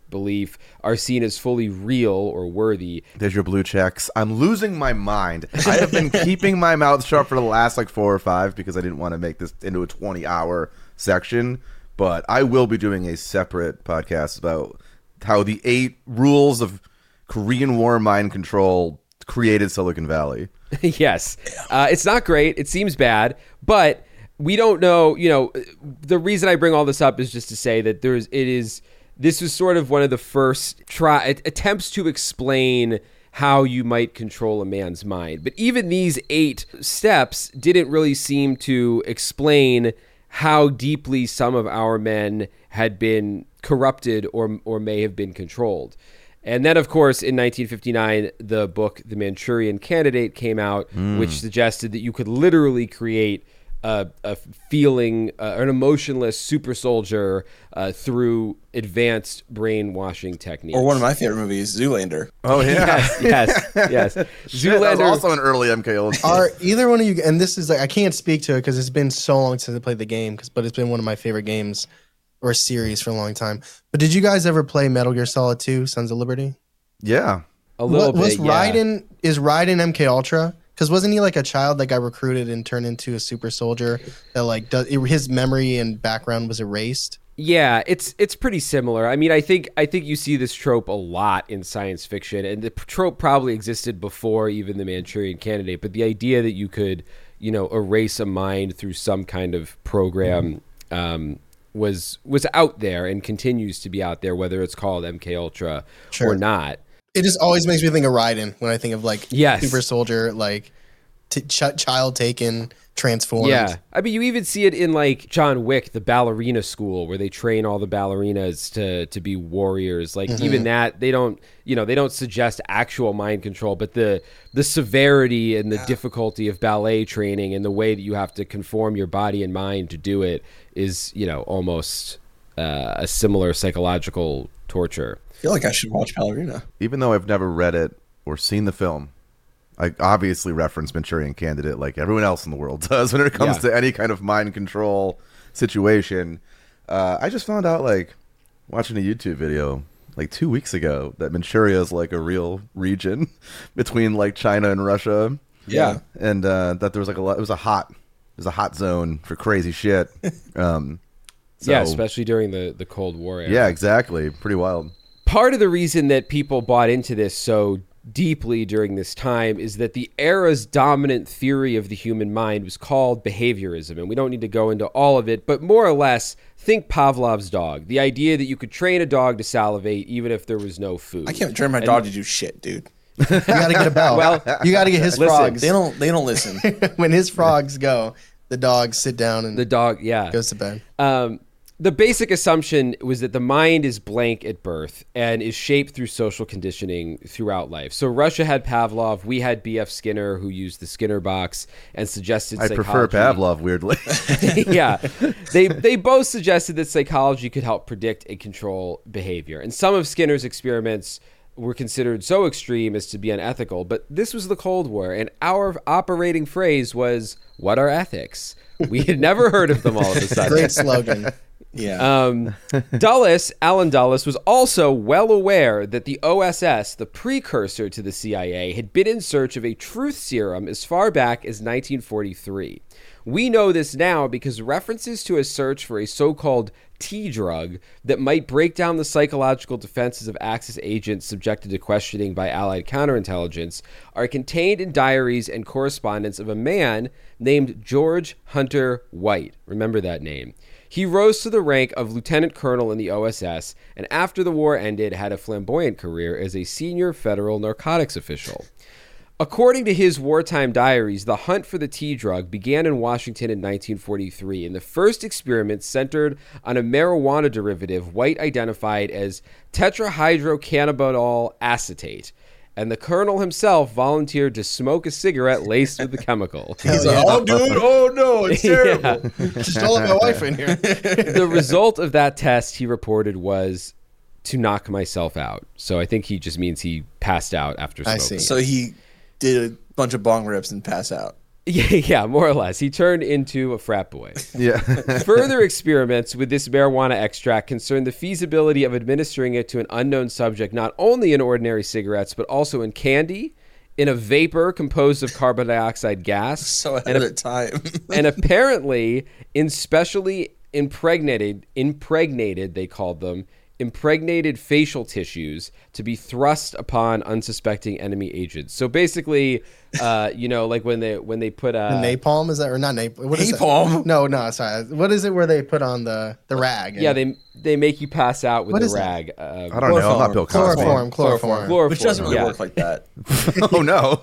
belief are seen as fully real or worthy. There's your blue checks. I'm losing my mind. I have been keeping my mouth shut for the last like four or five because I didn't want to make this into a twenty hour section. But I will be doing a separate podcast about how the eight rules of Korean War mind control created Silicon Valley. Yes. Uh, it's not great. It seems bad, but we don't know, you know, the reason I bring all this up is just to say that there's, it is, this was sort of one of the first try attempts to explain how you might control a man's mind. But even these eight steps didn't really seem to explain how deeply some of our men had been corrupted or or may have been controlled. And then, of course, in nineteen fifty-nine, the book The Manchurian Candidate came out, mm. which suggested that you could literally create a, a feeling, uh, an emotionless super soldier uh, through advanced brainwashing techniques. Or one of my favorite movies, Zoolander. Oh, yeah. yes, yes, yes. Zoolander. That was also an early M K Ultra. Are either one of you, and this is like, I can't speak to it because it's been so long since I played the game, but it's been one of my favorite games or series for a long time. But did you guys ever play Metal Gear Solid two, Sons of Liberty? Yeah. A little what, was bit, yeah. Raiden, is Raiden M K Ultra? Because wasn't he like a child that got recruited and turned into a super soldier that like does, his memory and background was erased? Yeah, it's it's pretty similar. I mean, I think I think you see this trope a lot in science fiction, and the trope probably existed before even the Manchurian Candidate. But the idea that you could, you know, erase a mind through some kind of program mm-hmm. um, was was out there and continues to be out there, whether it's called M K Ultra sure. or not. It just always makes me think of Raiden when I think of like yes. super soldier, like t- ch- child taken, transformed. Yeah, I mean, you even see it in like John Wick, the ballerina school, where they train all the ballerinas to to be warriors. Like mm-hmm. even that, they don't, you know, they don't suggest actual mind control, but the the severity and the yeah. difficulty of ballet training and the way that you have to conform your body and mind to do it is, you know, almost uh, a similar psychological torture. I feel like I should watch Ballerina. Even though I've never read it or seen the film, I obviously reference Manchurian Candidate like everyone else in the world does when it comes yeah. to any kind of mind control situation. Uh, I just found out, like, watching a YouTube video like two weeks ago that Manchuria is like a real region between like China and Russia. Yeah. And uh, that there was like a lot, it was a hot, it was a hot zone for crazy shit. Um, so, yeah, especially during the, the Cold War era. Yeah, exactly. Pretty wild. Part of the reason that people bought into this so deeply during this time is that the era's dominant theory of the human mind was called behaviorism. And we don't need to go into all of it, but more or less, think Pavlov's dog. The idea that you could train a dog to salivate even if there was no food. I can't train my and, dog to do shit, dude. You got to get a bell. Well, you got to get his listen, frogs. They don't. They don't listen. When his frogs go, the dogs sit down and the dog, yeah, goes to bed. Um, the basic assumption was that the mind is blank at birth and is shaped through social conditioning throughout life. So Russia had Pavlov. We had B F Skinner, who used the Skinner box and suggested I psychology. prefer Pavlov, weirdly. Yeah. They they both suggested that psychology could help predict and control behavior. And some of Skinner's experiments were considered so extreme as to be unethical. But this was the Cold War, and our operating phrase was, "What are ethics?" We had never heard of them all of a sudden. Great slogan. Yeah. Um, Dulles, Alan Dulles, was also well aware that the O S S, the precursor to the C I A, had been in search of a truth serum as far back as nineteen forty-three. We know this now because references to a search for a so-called T-drug that might break down the psychological defenses of Axis agents subjected to questioning by Allied counterintelligence are contained in diaries and correspondence of a man named George Hunter White. Remember that name. He rose to the rank of lieutenant colonel in the O S S, and after the war ended, had a flamboyant career as a senior federal narcotics official. According to his wartime diaries, the hunt for the T-drug began in Washington in nineteen forty-three, and the first experiment centered on a marijuana derivative White identified as tetrahydrocannabinol acetate. And the colonel himself volunteered to smoke a cigarette laced with the chemical. He's like, oh, dude, oh, no, it's terrible. Yeah. Just don't let my wife in here. The result of that test, he reported, was to knock myself out. So I think he just means he passed out after smoking. I see. So he did a bunch of bong rips and pass out. Yeah, yeah, more or less. He turned into a frat boy. Yeah. Further experiments with this marijuana extract concern the feasibility of administering it to an unknown subject, not only in ordinary cigarettes, but also in candy, in a vapor composed of carbon dioxide gas, So ahead and, of a- the time. and apparently in specially impregnated, impregnated, they called them, impregnated facial tissues to be thrust upon unsuspecting enemy agents. So basically, uh, you know, like when they when they put uh, napalm is that or not napalm? What is that? Napalm? No, no, sorry. What is it where they put on the the rag? yeah, they they make you pass out with What the is that? rag. Uh, I don't know. I'm not Bill Cosby. chloroform, chloroform. Chloroform, Which doesn't really yeah. work like that. Oh no.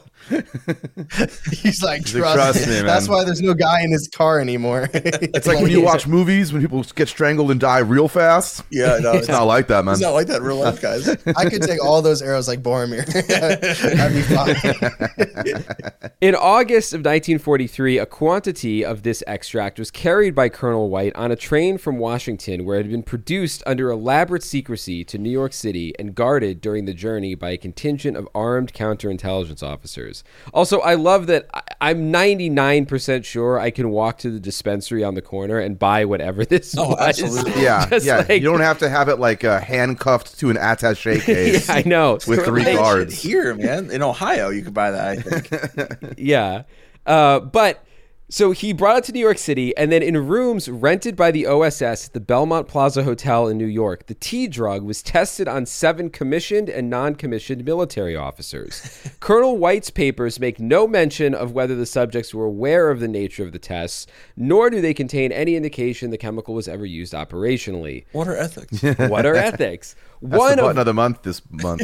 He's like, He's trust, like, "Trust me, man." That's why there's no guy in his car anymore. It's like when you watch movies when people get strangled and die real fast. Yeah, no, It's not like that, man. It's not like that in real life, guys. I could take all those arrows like Boromir. That'd be fine. In August of nineteen forty-three, a quantity of this extract was carried by Colonel White on a train from Washington, where it had been produced under elaborate secrecy to New York City and guarded during the journey by a contingent of armed counterintelligence officers. Also, I love that I- I'm ninety-nine percent sure I can walk to the dispensary on the corner and buy whatever this Oh, was. absolutely. Yeah, Just yeah. like- you don't have to have it like uh, handcuffed to an attaché case. Yeah, I know. With three Like, guards. Here, man, in Ohio, you could buy that. I think. Yeah. Uh, but so he brought it to New York City, and then in rooms rented by the O S S at the Belmont Plaza Hotel in New York, the tea drug was tested on seven commissioned and non-commissioned military officers. Colonel White's papers make no mention of whether the subjects were aware of the nature of the tests, nor do they contain any indication the chemical was ever used operationally. What are ethics? What are ethics? That's One the of button of the month this month.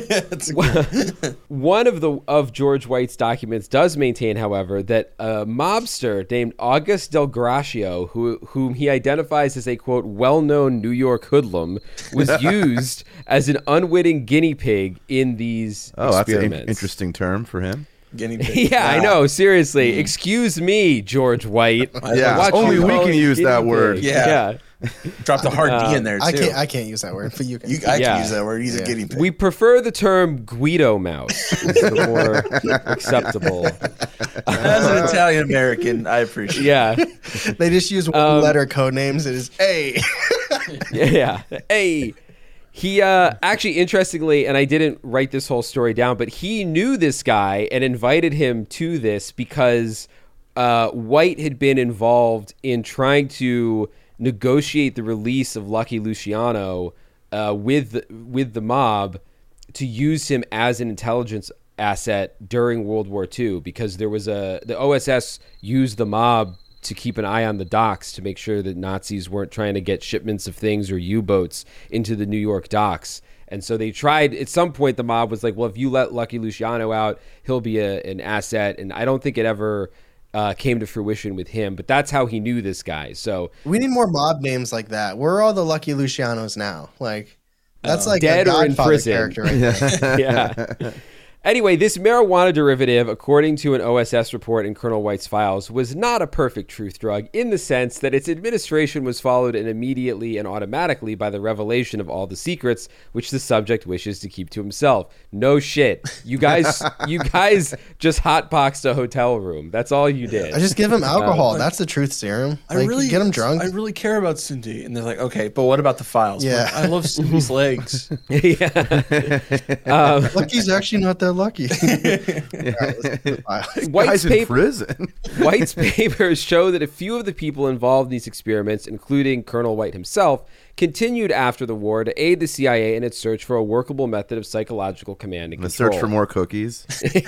One of the of George White's documents does maintain, however, that a mobster named August Del Gracio, who whom he identifies as a quote well-known New York hoodlum, was used as an unwitting guinea pig in these Oh, that's an experiments. in- interesting term for him. Guinea pig. Yeah, I Wow. know. Seriously, excuse me, George White. Yeah, Watch only you we call can it use that guinea word. pig. Yeah. yeah. Dropped a hard D in there too. I can't. I can't use that word, but you can. You, I Yeah. can use that word. He's Yeah. a guinea pig. We prefer the term Guido mouse. Is the more acceptable. As an Italian American, I appreciate. Yeah. They just use one Um, letter code names. It is A. Yeah. Hey. He uh, actually, interestingly, and I didn't write this whole story down, but he knew this guy and invited him to this because uh, White had been involved in trying to negotiate the release of Lucky Luciano uh, with the, with the mob to use him as an intelligence asset during World War Two, because there was a the O S S used the mob to keep an eye on the docks to make sure that Nazis weren't trying to get shipments of things or U-boats into the New York docks. And so they tried, at some point the mob was like, well, if you let Lucky Luciano out, he'll be a, an asset. And I don't think it ever uh, came to fruition with him, but that's how he knew this guy. So We need more mob names like that. Where are all the Lucky Lucianos now? Like, that's like Dead a or in Godfather prison. character. Right there. yeah. Anyway, this marijuana derivative, according to an O S S report in Colonel White's files, was not a perfect truth drug in the sense that its administration was followed in immediately and automatically by the revelation of all the secrets which the subject wishes to keep to himself. No shit. You guys you guys just hotboxed a hotel room. That's all you did. I just give him alcohol. like- that's the truth serum. I Like, really get him drunk. I really care about Cindy, and they're like, okay, but what about the files? I'm Yeah. like, I love Cindy's legs. yeah. Um, Lucky's actually not that lucky. All right, let's do the file. White's Guy's in paper prison. White's papers show that a few of the people involved in these experiments, including Colonel White himself, continued after the war to aid the C I A in its search for a workable method of psychological command and The control. search for more cookies.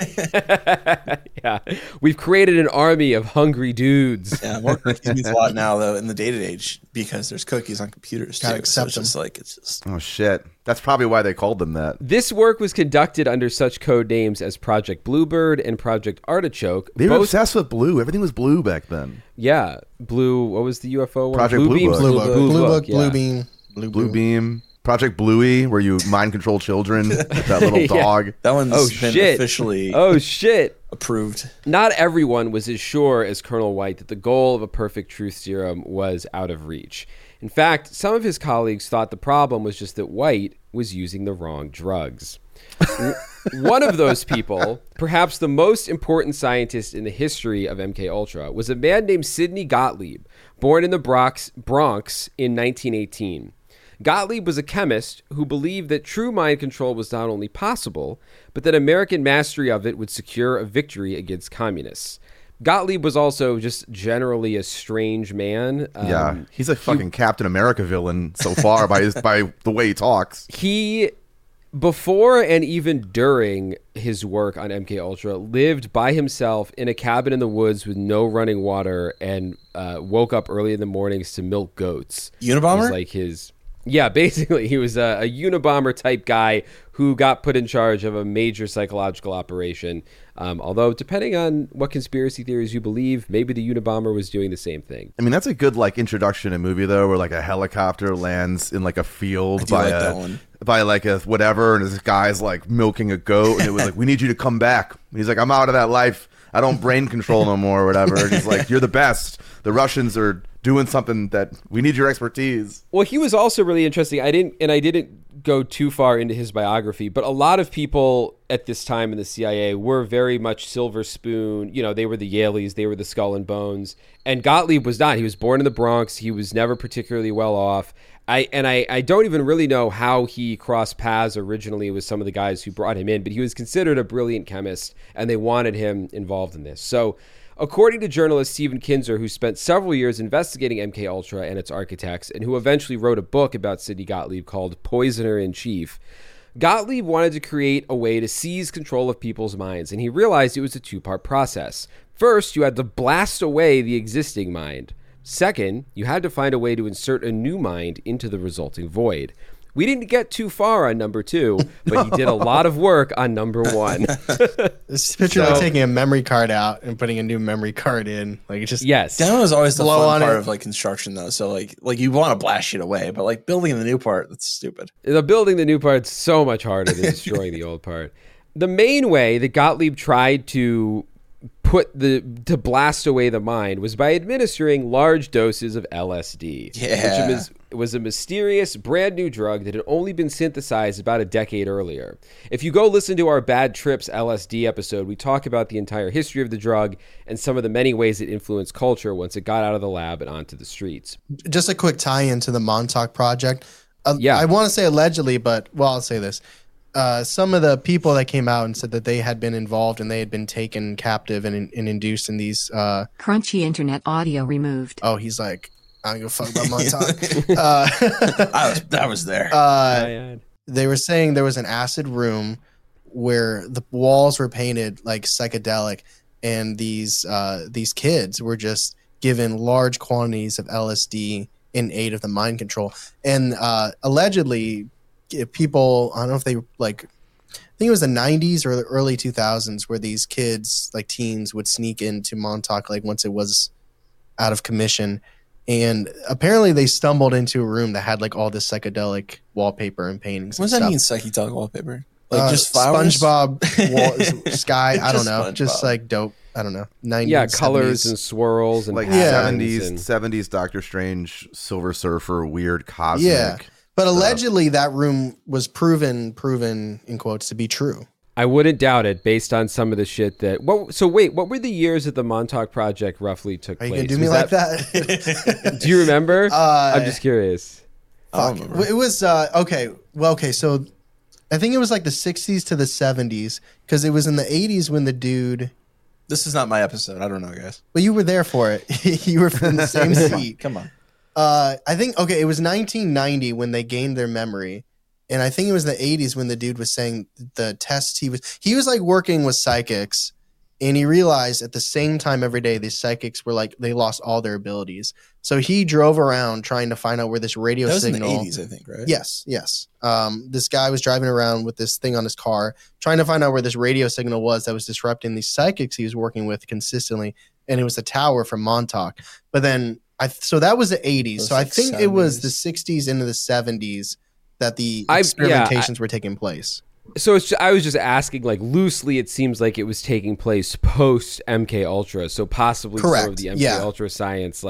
Yeah, we've created an army of hungry dudes. Yeah, more cookies means a lot now, though, in the dated age, because there's cookies on computers too. Gotta So accept it's just like it's just Oh shit! That's probably why they called them that. This work was conducted under such code names as Project Bluebird and Project Artichoke. They were both- obsessed with blue. Everything was blue back then. Yeah, Blue. What was the U F O one? Project Blue Beam's Book. Blue book, blue book, yeah. blue beam, blue, Blue boom. Beam, Project Bluey, where you mind control children. That little Yeah. dog. that one's Oh been shit! officially Oh shit! approved. Not everyone was as sure as Colonel White that the goal of a perfect truth serum was out of reach. In fact, some of his colleagues thought the problem was just that White was using the wrong drugs. One of those people, perhaps the most important scientist in the history of M K Ultra, was a man named Sidney Gottlieb, born in the Bronx, Bronx in nineteen eighteen. Gottlieb was a chemist who believed that true mind control was not only possible, but that American mastery of it would secure a victory against communists. Gottlieb was also just generally a strange man. Um, yeah, he's a fucking he, Captain America villain so far by his by the way he talks. He, before and even during his work on M K Ultra, lived by himself in a cabin in the woods with no running water, and uh, woke up early in the mornings to milk goats. Unabomber? It was like his. Yeah, basically, he was a, a Unabomber type guy who got put in charge of a major psychological operation. Um, although, depending on what conspiracy theories you believe, maybe the Unabomber was doing the same thing. I mean, that's a good like introduction in movie though, where like a helicopter lands in like a field by like a that one. by like a whatever, and this guy's like milking a goat, and it was like, we need you to come back. And he's like, I'm out of that life. I don't brain control no more or whatever. And he's like, you're the best. The Russians are doing something that we need your expertise. Well, he was also really interesting. I didn't, and I didn't go too far into his biography, but a lot of people at this time in the C I A were very much silver spoon. You know, they were the Yaleys, they were the Skull and Bones, and Gottlieb was not. He was born in the Bronx. He was never particularly well off. I and I, I don't even really know how he crossed paths originally with some of the guys who brought him in, but he was considered a brilliant chemist, and they wanted him involved in this. So, according to journalist Stephen Kinzer, who spent several years investigating M K Ultra and its architects, and who eventually wrote a book about Sidney Gottlieb called Poisoner in Chief, Gottlieb wanted to create a way to seize control of people's minds, and he realized it was a two-part process. First, you had to blast away the existing mind. Second, you had to find a way to insert a new mind into the resulting void. We didn't get too far on number two, but no. He did a lot of work on number one. This picture so, like taking a memory card out and putting a new memory card in, like it's just yes. Demo is always the fun part it. of like construction, though. So like like you want to blast shit away, but like building the new part, that's stupid. The building the new part's so much harder than destroying the old part. The main way that Gottlieb tried to put the to blast away the mind was by administering large doses of L S D, yeah. which was, was a mysterious brand new drug that had only been synthesized about a decade earlier. If you go listen to our Bad Trips L S D episode, we talk about the entire history of the drug and some of the many ways it influenced culture once it got out of the lab and onto the streets. Just a quick tie-in to the Montauk Project. Uh, yeah. I want to say allegedly, but well, I'll say this. Uh, some of the people that came out and said that they had been involved and they had been taken captive and, and induced in these. Uh, Crunchy internet audio removed. Oh, he's like, I don't give a fuck about Montauk. uh, I was, I was there. Uh, they were saying there was an acid room where the walls were painted like psychedelic, and these uh, these kids were just given large quantities of L S D in aid of the mind control, and uh, allegedly. If people, I don't know if they like, I think it was the nineties or the early two thousands where these kids, like teens, would sneak into Montauk like once it was out of commission. And apparently they stumbled into a room that had like all this psychedelic wallpaper and paintings. What does and that stuff. mean, psychedelic wallpaper? Like uh, just flowers? SpongeBob, wall, sky, I don't know. SpongeBob. Just like dope. I don't know. nineties, yeah, colors seventies. and swirls and like Yeah. seventies, and, seventies Doctor Strange, Silver Surfer, weird cosmic. Yeah. But stuff. allegedly that room was proven, proven in quotes, to be true. I wouldn't doubt it based on some of the shit that. What, so wait, what were the years that the Montauk Project roughly took Are you place? gonna do me Was like that? Do you remember? Uh, I'm just curious. I Fuck. don't remember. It was uh, okay. Well, okay. So I think it was like the sixties to the seventies because it was in the eighties when the dude. This is not my episode. I don't know, guys. Well, you were there for it. You were in the same seat. Come on. Uh, I think okay. It was nineteen ninety when they gained their memory, and I think it was the eighties when the dude was saying the tests he was he was like working with psychics, and he realized at the same time every day these psychics were like they lost all their abilities. So he drove around trying to find out where this radio That was signal. in the eighties, I think, right? Yes, yes. Um, this guy was driving around with this thing on his car, trying to find out where this radio signal was that was disrupting these psychics he was working with consistently, and it was the tower from Montauk. But then, I so that was the eighties. So I like think it was the seventies. sixties into the seventies that the I- yeah, experimentations were taking place. So it's, I was just asking, like loosely, it seems like it was taking place post M K Ultra, so possibly some of Correct, the M K yeah. Ultra science like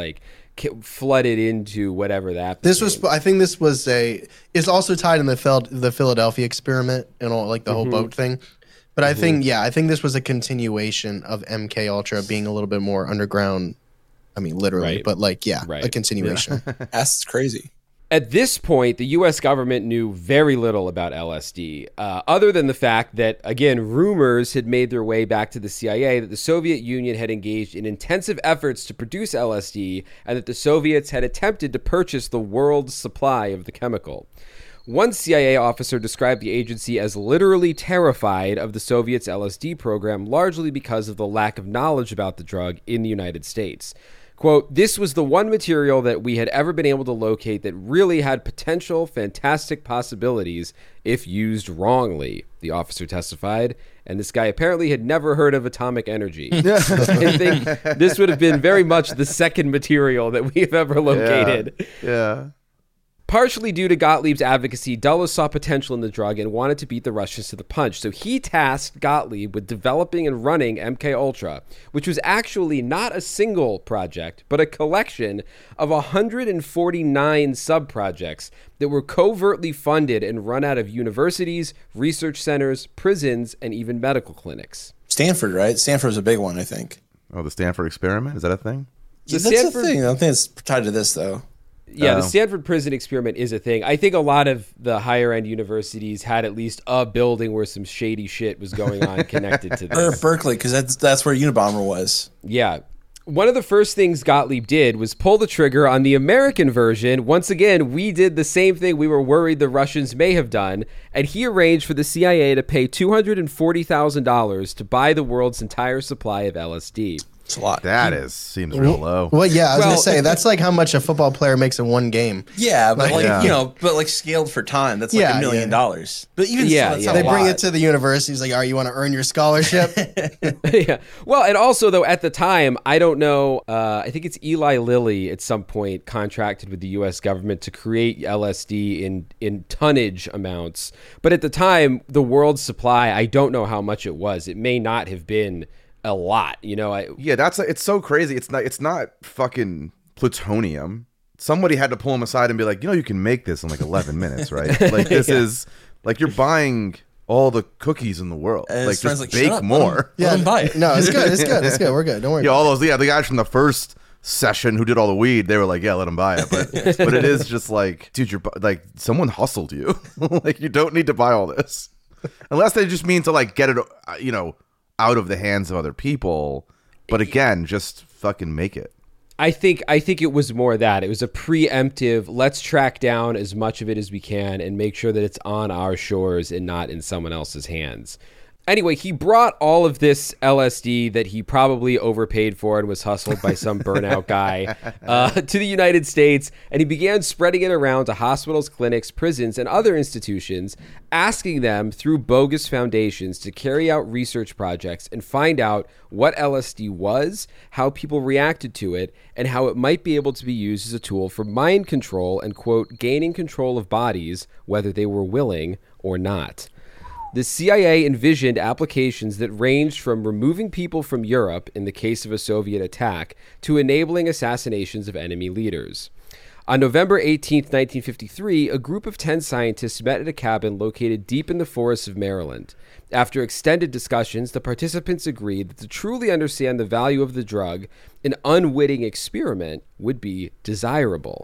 flooded into whatever that This was, became. I think, this was a. It's also tied in the Phil, the Philadelphia experiment and all, like the whole Mhm. boat thing. But I think, yeah, I think this was a continuation of M K Ultra being a little bit more underground. I mean, literally, Right. but like, yeah, Right. a continuation. That's crazy. At this point, the U S government knew very little about L S D, uh, other than the fact that, again, rumors had made their way back to the C I A that the Soviet Union had engaged in intensive efforts to produce L S D and that the Soviets had attempted to purchase the world's supply of the chemical. One C I A officer described the agency as literally terrified of the Soviets' L S D program, largely because of the lack of knowledge about the drug in the United States. Quote, "This was the one material that we had ever been able to locate that really had potential fantastic possibilities if used wrongly," the officer testified. And this guy apparently had never heard of atomic energy. I think this would have been very much the second material that we've ever located. Yeah. yeah. Partially due to Gottlieb's advocacy, Dulles saw potential in the drug and wanted to beat the Russians to the punch. So he tasked Gottlieb with developing and running M K Ultra, which was actually not a single project, but a collection of one hundred forty-nine sub-projects that were covertly funded and run out of universities, research centers, prisons, and even medical clinics. Stanford, right? Stanford was a big one, I think. Oh, the Stanford experiment? Is that a thing? The That's Stanford- the thing. I don't think it's tied to this, though. Yeah, the Oh. Stanford prison experiment is a thing. I think a lot of the higher end universities had at least a building where some shady shit was going on connected to Or this. Berkeley, because that's that's where Unabomber was. Yeah. One of the first things Gottlieb did was pull the trigger on the American version. Once again, we did the same thing we were worried the Russians may have done, and he arranged for the C I A to pay two hundred forty thousand dollars to buy the world's entire supply of L S D. It's a lot. That is seems real low. Well, yeah, I was Well- gonna say that's like how much a football player makes in one game. Yeah, but like Yeah. you know, but like scaled for time, that's like Yeah, a million yeah. dollars. But even Yeah, so, that's yeah. a They bring lot. it to the universities, like, all right, you want to earn your scholarship? Yeah. Well, and also though at the time, I don't know. Uh, I think it's Eli Lilly at some point contracted with the U S government to create L S D in in tonnage amounts. But at the time, the world's supply, I don't know how much it was. It may not have been a lot. You know, I, Yeah, that's it's so crazy. It's not it's not fucking plutonium. Somebody had to pull him aside and be like, you know, you can make this in like eleven minutes, right? Like this Yeah. is like you're buying all the cookies in the world. And like his friend's just like, "Shut bake up, more. Let him buy it. No, it's good. It's good. It's good. We're good. Don't worry. Yeah, about all those yeah, the guys from the first session who did all the weed, they were like, yeah, let them buy it. But but it is just like, dude, you're bu- like someone hustled you. Like you don't need to buy all this. Unless they just mean to like get it uh, you know, out of the hands of other people. But again, just fucking make it. I think I think it was more that it was a preemptive. Let's track down as much of it as we can and make sure that it's on our shores and not in someone else's hands. Anyway, he brought all of this L S D that he probably overpaid for and was hustled by some burnout guy uh, to the United States, and he began spreading it around to hospitals, clinics, prisons, and other institutions, asking them through bogus foundations to carry out research projects and find out what L S D was, how people reacted to it, and how it might be able to be used as a tool for mind control and, quote, gaining control of bodies, whether they were willing or not. The C I A envisioned applications that ranged from removing people from Europe in the case of a Soviet attack to enabling assassinations of enemy leaders. On November eighteenth, nineteen fifty-three, a group of ten scientists met at a cabin located deep in the forests of Maryland. After extended discussions, the participants agreed that to truly understand the value of the drug, an unwitting experiment would be desirable.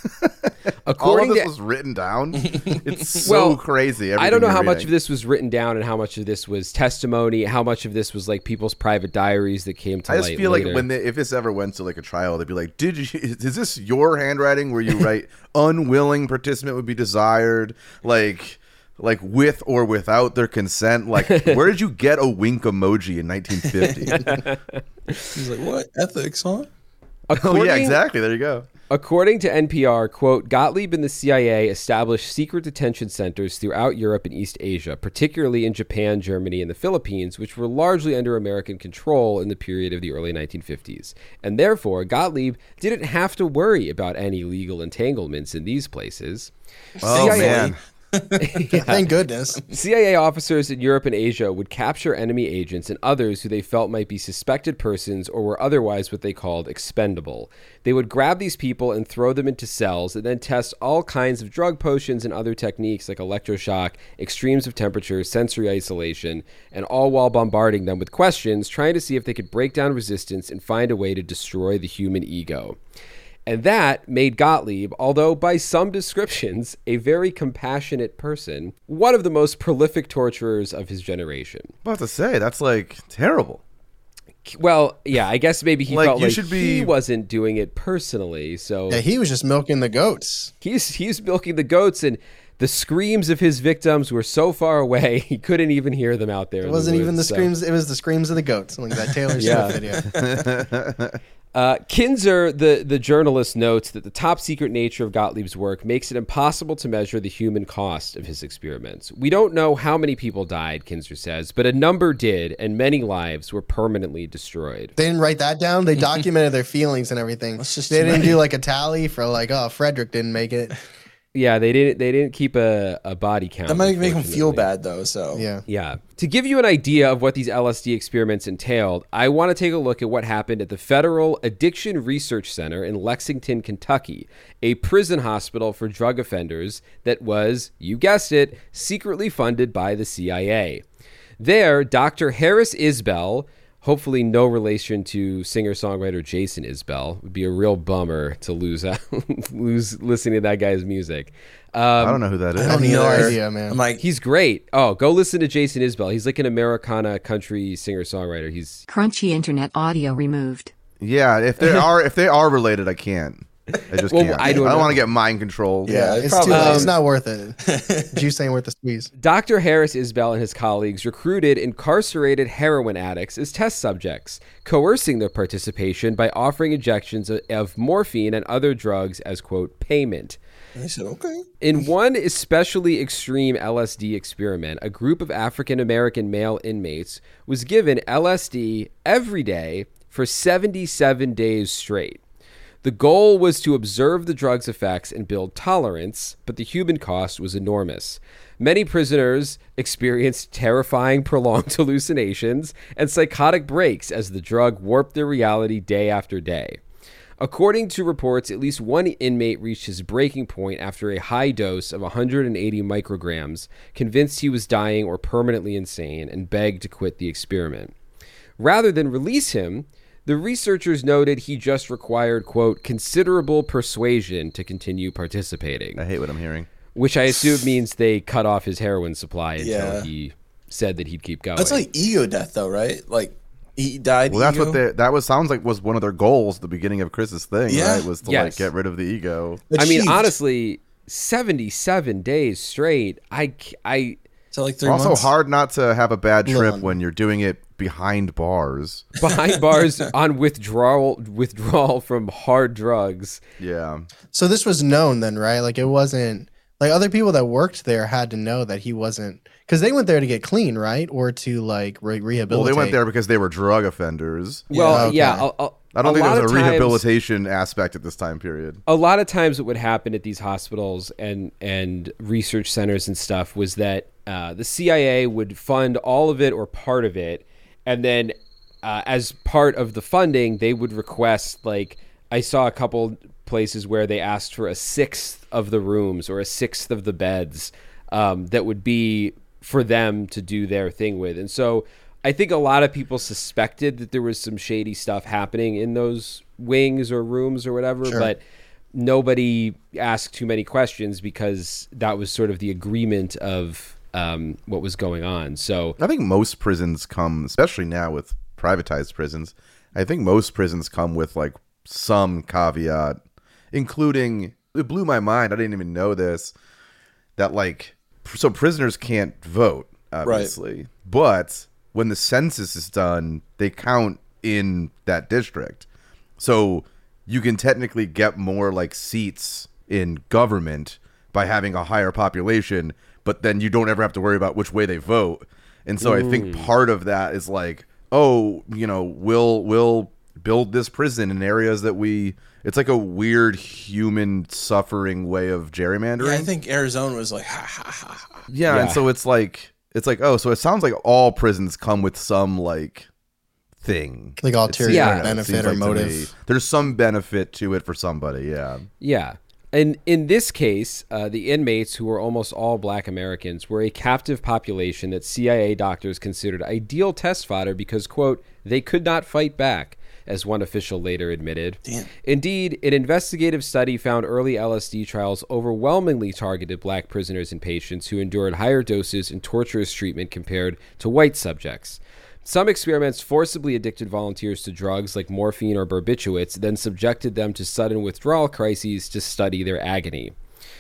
All of this to- was written down. It's so Well, crazy. I don't know everything how you're much reading. of this was written down and how much of this was testimony, how much of this was like people's private diaries that came to I light just feel later. like when they, if this ever went to like a trial, they'd be like, "Did you? Is this your handwriting where you write unwilling participant would be desired, like, like with or without their consent? Like, where did you get a wink emoji in nineteen fifty? He's like, what? Ethics, huh? Oh yeah, According- exactly. There you go. According to N P R, quote, Gottlieb and the C I A established secret detention centers throughout Europe and East Asia, particularly in Japan, Germany, and the Philippines, which were largely under American control in the period of the early nineteen fifties. And therefore, Gottlieb didn't have to worry about any legal entanglements in these places. Oh C I A man, Thank goodness. C I A officers in Europe and Asia would capture enemy agents and others who they felt might be suspected persons or were otherwise what they called expendable. They would grab these people and throw them into cells and then test all kinds of drug potions and other techniques like electroshock, extremes of temperature, sensory isolation, and all while bombarding them with questions, trying to see if they could break down resistance and find a way to destroy the human ego. And that made Gottlieb, although by some descriptions a very compassionate person, one of the most prolific torturers of his generation. I'm about to say, that's like terrible. Well, yeah, I guess maybe he Like, felt you like should be- he wasn't doing it personally. So Yeah, he was just milking the goats. he's he's milking the goats, and the screams of his victims were so far away he couldn't even hear them out there. It in wasn't the even the woods, so- screams. It was the screams of the goats, like that Taylor Yeah. Swift video. Uh, Kinzer, the, the journalist, notes that the top secret nature of Gottlieb's work makes it impossible to measure the human cost of his experiments. We don't know how many people died, Kinzer says, but a number did, and many lives were permanently destroyed. They didn't write that down. They documented their feelings and everything. That's just They too didn't many. do like a tally for like, oh, Frederick didn't make it. Yeah, they didn't they didn't keep a, a body count. That might make him feel unfortunately. bad though. So Yeah. Yeah. To give you an idea of what these L S D experiments entailed, I want to take a look at what happened at the Federal Addiction Research Center in Lexington, Kentucky, a prison hospital for drug offenders that was, you guessed it, secretly funded by the C I A. There, Doctor Harris Isbell, hopefully no relation to singer-songwriter Jason Isbell, would be a real bummer to lose out, lose listening to that guy's music. Um, I don't know who that is. I have no either. idea, man. I'm like, He's great. Oh, go listen to Jason Isbell. He's like an Americana country singer-songwriter. He's Crunchy internet audio removed. Yeah, if they are if they are related, I can't. I just Well, can't. I don't know. want to get mind controlled. Yeah, it's probably. too late. Um, It's not worth it. Juice ain't worth the squeeze. Doctor Harris Isbell and his colleagues recruited incarcerated heroin addicts as test subjects, coercing their participation by offering injections of, of morphine and other drugs as, quote, payment. I said, okay. In one especially extreme L S D experiment, a group of African American male inmates was given L S D every day for seventy-seven days straight. The goal was to observe the drug's effects and build tolerance, but the human cost was enormous. Many prisoners experienced terrifying prolonged hallucinations and psychotic breaks as the drug warped their reality day after day. According to reports, at least one inmate reached his breaking point after a high dose of one hundred eighty micrograms, convinced he was dying or permanently insane, and begged to quit the experiment. Rather than release him, the researchers noted he just required, quote, considerable persuasion to continue participating, I hate what I'm hearing. which I assume means they cut off his heroin supply until Yeah. he said that he'd keep going. That's like ego death though, right? Like he died. Well, that's ego. what they, that was sounds like was one of their goals at the beginning of Chris's thing, Yeah. right? Was to Yes. like get rid of the ego. I mean, Achieved. honestly, seventy-seven days straight, I, c- I, So like three Also months. hard not to have a bad trip None. when you're doing it behind bars. behind bars on withdrawal withdrawal from hard drugs. Yeah. So this was known then, right? Like it wasn't like other people that worked there had to know that he wasn't because they went there to get clean, right? Or to like re- Well, rehabilitate. they went there because they were drug offenders. Well, okay. yeah, a, a, I don't a think lot there was of a times- rehabilitation aspect at this time period. A lot of times, what would happen at these hospitals and and research centers and stuff was that uh, the C I A would fund all of it or part of it, and then uh, as part of the funding, they would request like I saw a couple places where they asked for a sixth of the rooms or a sixth of the beds um, that would be for them to do their thing with, and so. I think a lot of people suspected that there was some shady stuff happening in those wings or rooms or whatever, Sure. but nobody asked too many questions because that was sort of the agreement of um, what was going on. So I think most prisons come, especially now with privatized prisons, I think most prisons come with like some caveat, including, it blew my mind, I didn't even know this, that like, pr- so prisoners can't vote, obviously, but when the census is done, they count in that district. So you can technically get more like seats in government by having a higher population, but then you don't ever have to worry about which way they vote. And so I think part of that is like, oh, you know, we'll we'll build this prison in areas that we It's like a weird human suffering way of gerrymandering. Yeah, I think Arizona was like, ha ha ha. ha. Yeah, Yeah. and so it's like it's like oh, so it sounds like all prisons come with some like thing, Like ulterior Yeah. It seems benefit or like to motive. me. There's some benefit to it for somebody. Yeah. Yeah. And in this case, uh, the inmates, who were almost all black Americans, were a captive population that C I A doctors considered ideal test fodder because, quote, they could not fight back, as one official later admitted. Damn. Indeed, an investigative study found early L S D trials overwhelmingly targeted black prisoners and patients who endured higher doses and torturous treatment compared to white subjects. Some experiments forcibly addicted volunteers to drugs like morphine or barbiturates, then subjected them to sudden withdrawal crises to study their agony.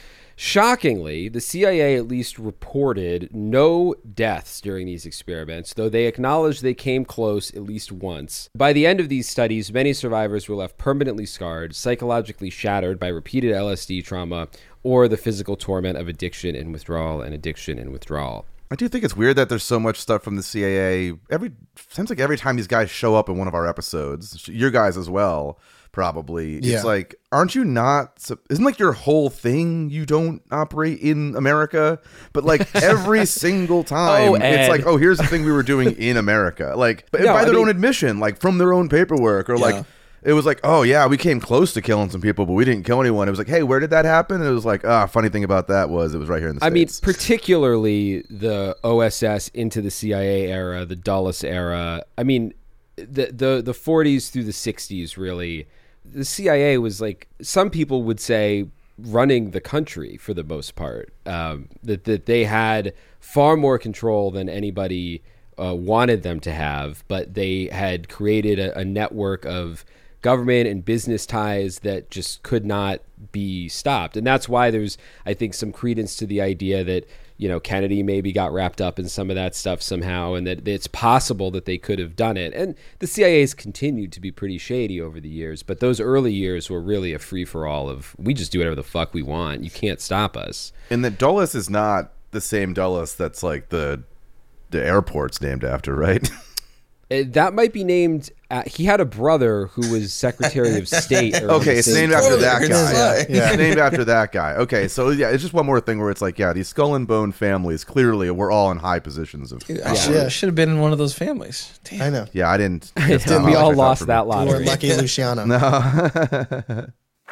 Shockingly, the C I A at least reported no deaths during these experiments, though they acknowledged they came close at least once. By the end of these studies, many survivors were left permanently scarred, psychologically shattered by repeated L S D trauma, or the physical torment of addiction and withdrawal and addiction and withdrawal. I do think it's weird that there's so much stuff from the C I A. Every seems like every time these guys show up in one of our episodes, your guys as well, probably. Yeah. It's like, aren't you not? Isn't like your whole thing you don't operate in America? But like every single time, Oh, it's Ed. like, oh, here's the thing we were doing in America. Like but No, by I their mean- own admission, like from their own paperwork, or Yeah. like. It was like, oh, yeah, we came close to killing some people, but we didn't kill anyone. It was like, hey, where did that happen? And it was like, ah, funny thing about that was it was right here in the I mean, States. particularly the O S S into the C I A era, the Dulles era. I mean, the the the forties through the sixties, really. The C I A was like, some people would say, running the country for the most part. Um, that that they had far more control than anybody uh, wanted them to have, but they had created a, a network of government and business ties that just could not be stopped. And that's why there's, I think, some credence to the idea that, you know, Kennedy maybe got wrapped up in some of that stuff somehow, and that it's possible that they could have done it. And the C I A has continued to be pretty shady over the years, but those early years were really a free-for-all of, we just do whatever the fuck we want. You can't stop us. And that Dulles is not the same Dulles that's like the the airport's named after, right? Uh, That might be named. Uh, he had a brother who was Secretary of State. Or Okay, it's named after that It's guy. like- Yeah. It's named after that guy. Okay, so yeah, it's just one more thing where it's like, yeah, these skull and bone families clearly were all in high positions of. Dude, I power. should, Yeah. should have been in one of those families. Damn. I know. Yeah, I didn't. we it's not all like lost for that me. We're lottery. lucky Luciano. No.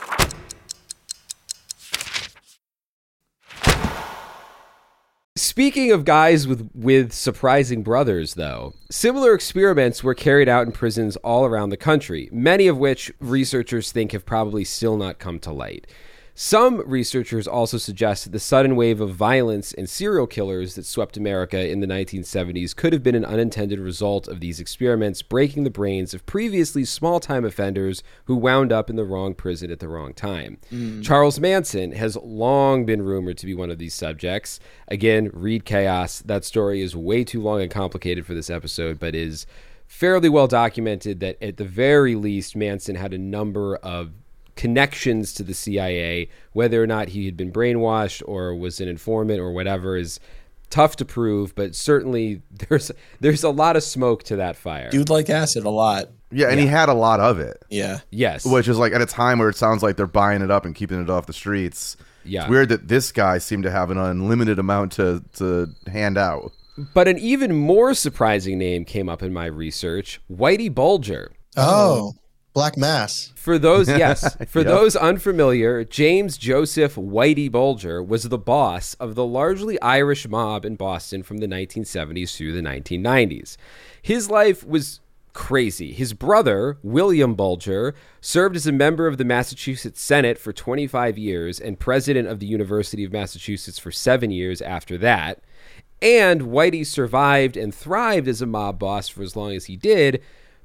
Speaking of guys with, with surprising brothers, though, similar experiments were carried out in prisons all around the country, many of which researchers think have probably still not come to light. Some researchers also suggest that the sudden wave of violence and serial killers that swept America in the nineteen seventies could have been an unintended result of these experiments breaking the brains of previously small-time offenders who wound up in the wrong prison at the wrong time. Charles Manson has long been rumored to be one of these subjects. Again, read Chaos. That story is way too long and complicated for this episode, but is fairly well documented that at the very least, Manson had a number of connections to the C I A. Whether or not he had been brainwashed or was an informant or whatever is tough to prove, but certainly there's there's a lot of smoke to that fire. Dude like acid a lot. Yeah, and he had a lot of it, Yeah. Yes. which is like at a time where it sounds like they're buying it up and keeping it off the streets. Yeah. It's weird that this guy seemed to have an unlimited amount to to hand out. But an even more surprising name came up in my research, Whitey Bulger. Oh, Black Mass. For those, yes, for Yep. those unfamiliar, James Joseph Whitey Bulger was the boss of the largely Irish mob in Boston from the nineteen seventies through the nineteen nineties. His life was crazy. His brother, William Bulger, served as a member of the Massachusetts Senate for twenty-five years and president of the University of Massachusetts for seven years after that. And Whitey survived and thrived as a mob boss for as long as he did,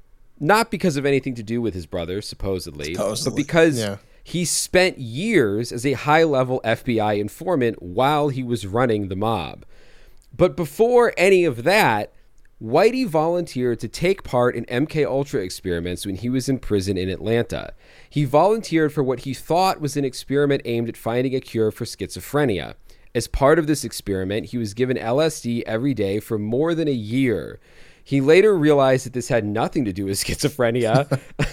not because of anything to do with his brother, supposedly, Supposedly. but because Yeah. he spent years as a high-level F B I informant while he was running the mob. But before any of that, Whitey volunteered to take part in M K Ultra experiments when he was in prison in Atlanta. He volunteered for what he thought was an experiment aimed at finding a cure for schizophrenia. As part of this experiment, he was given L S D every day for more than a year. He later realized that this had nothing to do with schizophrenia.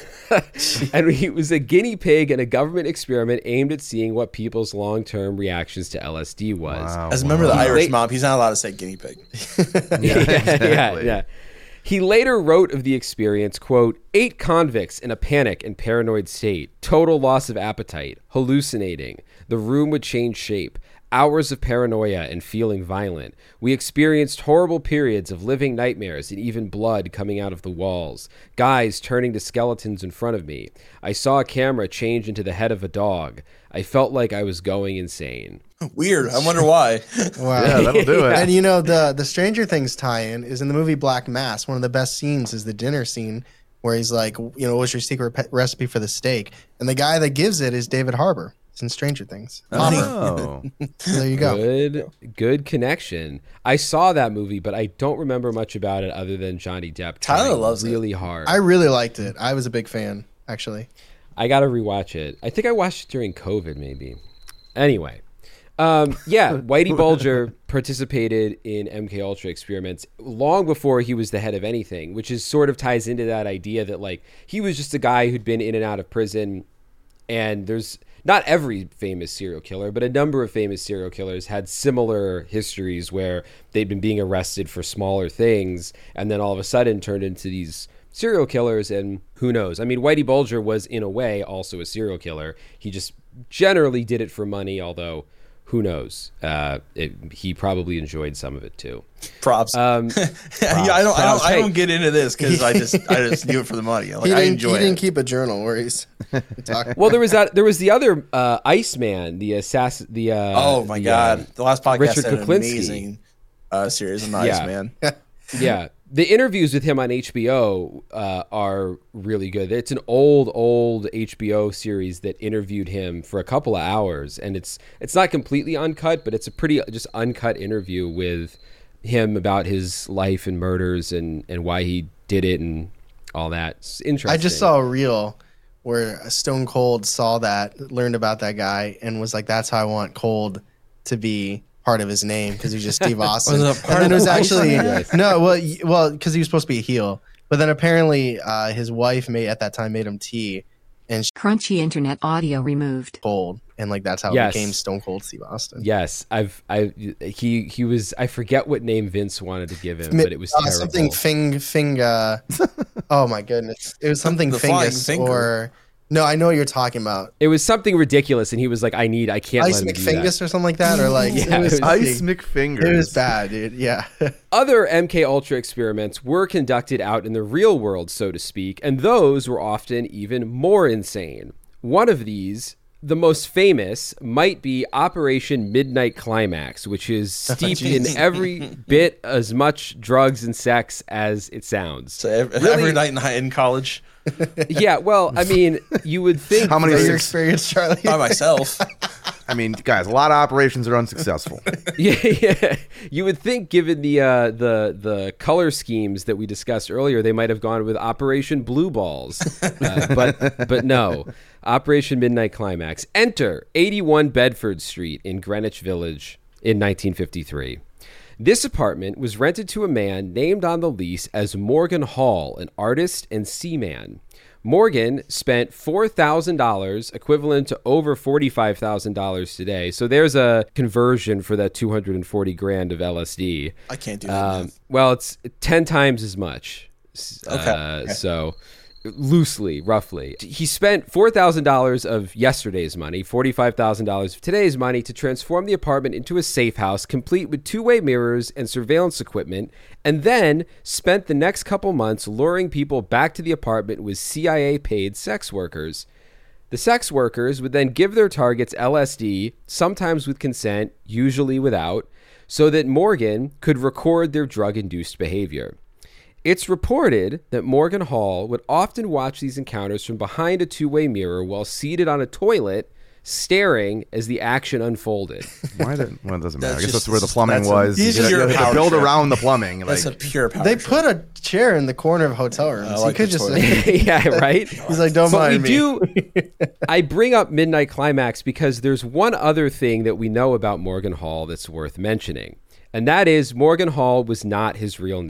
And he was a guinea pig in a government experiment aimed at seeing what people's long-term reactions to L S D was. Wow. As a member of the He Irish la- mob, he's not allowed to say guinea pig. yeah, exactly. yeah, yeah. He later wrote of the experience, quote, eight convicts in a panic and paranoid state, total loss of appetite, hallucinating. The room would change shape. Hours of paranoia and feeling violent. We experienced horrible periods of living nightmares and even blood coming out of the walls. Guys turning to skeletons in front of me. I saw a camera change into the head of a dog. I felt like I was going insane. Weird. I wonder why. Wow. Yeah, that'll do it. And you know, the the Stranger Things tie-in is in the movie Black Mass. One of the best scenes is the dinner scene where he's like, you know, what's your secret pe- recipe for the steak? And the guy that gives it is David Harbour. It's in Stranger Things. Hopper. Oh. So there you go. Good, good connection. I saw that movie, but I don't remember much about it other than Johnny Depp Tyler trying loves it. really hard. I really liked it. I was a big fan, actually. I got to rewatch it. I think I watched it during COVID, maybe. Anyway, um, yeah, Whitey Bulger participated in M K Ultra experiments long before he was the head of anything, which is sort of ties into that idea that like he was just a guy who'd been in and out of prison, and there's not every famous serial killer, but a number of famous serial killers had similar histories where they'd been being arrested for smaller things and then all of a sudden turned into these serial killers. And who knows? I mean, Whitey Bulger was in a way also a serial killer. He just generally did it for money, although who knows? Uh, it, he probably enjoyed some of it too. Props. Um, yeah, I don't. I don't. props. I Hey. don't get into this because I just. I just do it for the money. Like, he I didn't, enjoy he didn't it. keep a journal where he's talking. well, there was that. There was the other uh, Iceman, the assassin. The uh, oh my the, god! uh, The last podcast Richard had an Kuklinski. amazing uh, series on Ice Yeah. Man. yeah, the interviews with him on H B O uh, are really good. It's an old, old H B O series that interviewed him for a couple of hours, and it's it's not completely uncut, but it's a pretty just uncut interview with him about his life and murders and, and why he did it and all that. It's interesting. I just saw a reel where Stone Cold saw that, learned about that guy, and was like, "That's how I want Cold to be part of his name," because he's just Steve Austin. Was it a part and then of it was the actually Yes. no, well, y- well, because he was supposed to be a heel, but then apparently uh, his wife made at that time made him tea, and she Crunchy internet audio removed. Cold, and like that's how Yes. it became Stone Cold Steve Austin. Yes, I've I he he was I forget what name Vince wanted to give him, Mi- but it was uh, terrible. something fing finga. Oh my goodness, it was something The flying fingus finger. or no, I know what you're talking about. It was something ridiculous, and he was like, "I need, I can't Ice let him do McFingus or something like that, or like Yeah, it was it was Ice big. McFingers. It was bad, dude. Yeah. that." Other M K Ultra experiments were conducted out in the real world, so to speak, and those were often even more insane. One of these, the most famous, might be Operation Midnight Climax, which is steeped in jeez. every bit as much drugs and sex as it sounds. So every, Really? every night in, high- in college Yeah, well, I mean, you would think How many Your six- experience, Charlie? by myself. I mean, guys, a lot of operations are unsuccessful. Yeah, yeah. You would think, given the uh, the the color schemes that we discussed earlier, they might have gone with Operation Blue Balls, uh, but but no. Operation Midnight Climax. Enter eighty-one Bedford Street in Greenwich Village in nineteen fifty-three. This apartment was rented to a man named on the lease as Morgan Hall, an artist and seaman. Morgan spent four thousand dollars, equivalent to over forty-five thousand dollars today. So there's a conversion for that two hundred forty grand of L S D. I can't do that. Um, math. well, it's ten times as much. Uh, Okay. So loosely, roughly. He spent four thousand dollars of yesterday's money, forty-five thousand dollars of today's money to transform the apartment into a safe house, complete with two-way mirrors and surveillance equipment, and then spent the next couple months luring people back to the apartment with C I A-paid sex workers. The sex workers would then give their targets L S D, sometimes with consent, usually without, so that Morgan could record their drug-induced behavior. It's reported that Morgan Hall would often watch these encounters from behind a two-way mirror while seated on a toilet, staring as the action unfolded. Why did, well, it doesn't matter. That's I guess just- that's where the plumbing that's a- was. He's You, just you your have power to build trip. around the plumbing. That's Like, a pure power. They trip. put a chair in the corner of hotel rooms. I he like could the just. toilet. Yeah, right? He's like, don't But we mind me. do. I bring up Midnight Climax because there's one other thing that we know about Morgan Hall that's worth mentioning, and that is Morgan Hall was not his real name.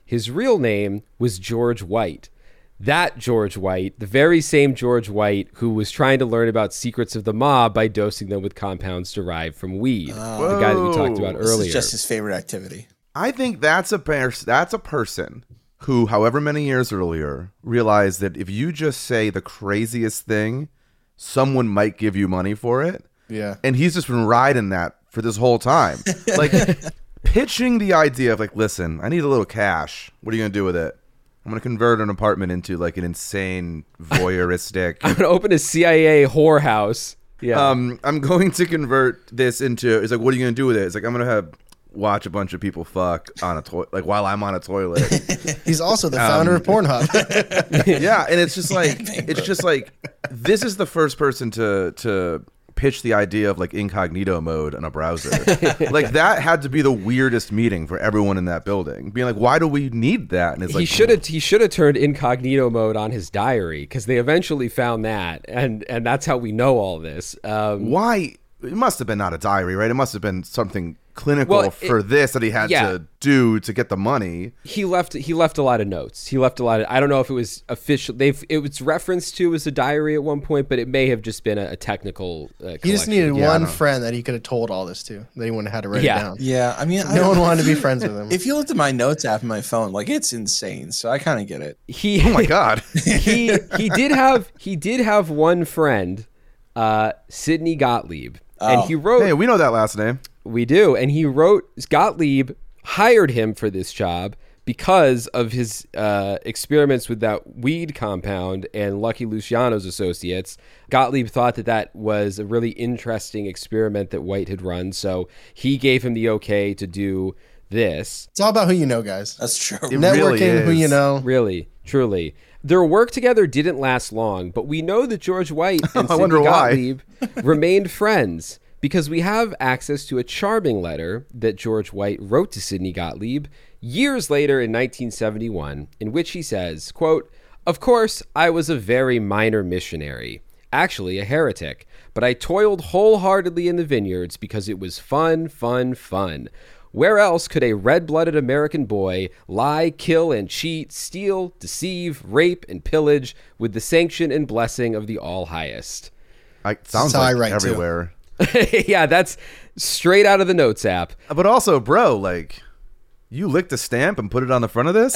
His real name was George White. That George White, the very same George White who was trying to learn about secrets of the mob by dosing them with compounds derived from weed. The guy that we talked about This earlier. is just his favorite activity. I think that's a pers- that's a person who, however many years earlier, realized that if you just say the craziest thing, someone might give you money for it. Yeah. And he's just been riding that for this whole time. Like, pitching the idea of, like, listen, I need a little cash. What are you going to do with it? I'm going to convert an apartment into, like, an insane voyeuristic... I'm going to open a C I A whorehouse. Yeah. Um, I'm going to convert this into... It's like, what are you going to do with it? It's like, I'm going to have... watch a bunch of people fuck on a toilet, like while I'm on a toilet. He's also the founder Um, of Pornhub. Yeah, and it's just like it's just like this is the first person to to pitch the idea of like incognito mode on a browser. Like that had to be the weirdest meeting for everyone in that building, being like, why do we need that? And it's like he should have he should have turned incognito mode on his diary because they eventually found that, and and that's how we know all this. Um, why? It must have been not a diary, right? It must have been something clinical Well, for it- this that he had yeah. to do to get the money. he left he left a lot of notes. He left a lot of I don't know if it was official. They've it was referenced to as a diary at one point, but it may have just been a, a technical. Uh, He just collection. needed Yeah, I one know. friend that he could have told all this to, that he wouldn't have had to write Yeah. it down. Yeah, I mean, I No don't- one wanted to be friends with him. If you looked at my notes app on my phone, like it's insane. So I kind of get it. He Oh my god! he he did have he did have one friend, uh, Sidney Gottlieb, and Oh. he wrote. Hey, we know that last name. We do. And he wrote, Gottlieb hired him for this job because of his uh, experiments with that weed compound and Lucky Luciano's associates. Gottlieb thought that that was a really interesting experiment that White had run. So he gave him the okay to do this. It's all about who you know, guys. That's true. It Networking, really who you is. know. Really, truly. Their work together didn't last long, but we know that George White and I Sidney wonder why. Gottlieb remained friends because we have access to a charming letter that George White wrote to Sidney Gottlieb years later in nineteen seventy-one, in which he says, quote, "Of course, I was a very minor missionary, actually a heretic, but I toiled wholeheartedly in the vineyards because it was fun, fun, fun. Where else could a red-blooded American boy lie, kill, and cheat, steal, deceive, rape, and pillage with the sanction and blessing of the All-Highest?" I, sounds how I like write, too. everywhere. Yeah, that's straight out of the Notes app. But also, bro, like, you licked a stamp and put it on the front of this?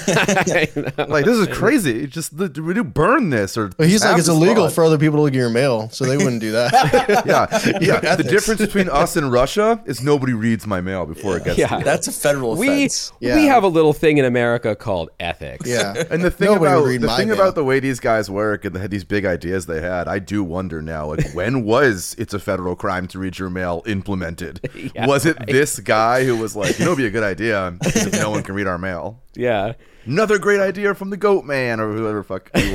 Like, this is crazy. It just, we do burn this or. But he's like, have it's this illegal thought. for other people to look at your mail, so they wouldn't do that. Yeah, yeah. The ethics. difference between us and Russia is nobody reads my mail before it gets Yeah. to you. That's a federal We offense. Yeah. we have a little thing in America called ethics. yeah. And the thing Nobody about would read the my thing mail. about the way these guys work and they had these big ideas they had, I do wonder now, like, when was it's a federal crime to read your mail implemented? Yeah, was it right. this guy who was like, you know, it'd be a good idea if no one can read our mail? Yeah. Another great idea from the Goat Man or whoever fuck he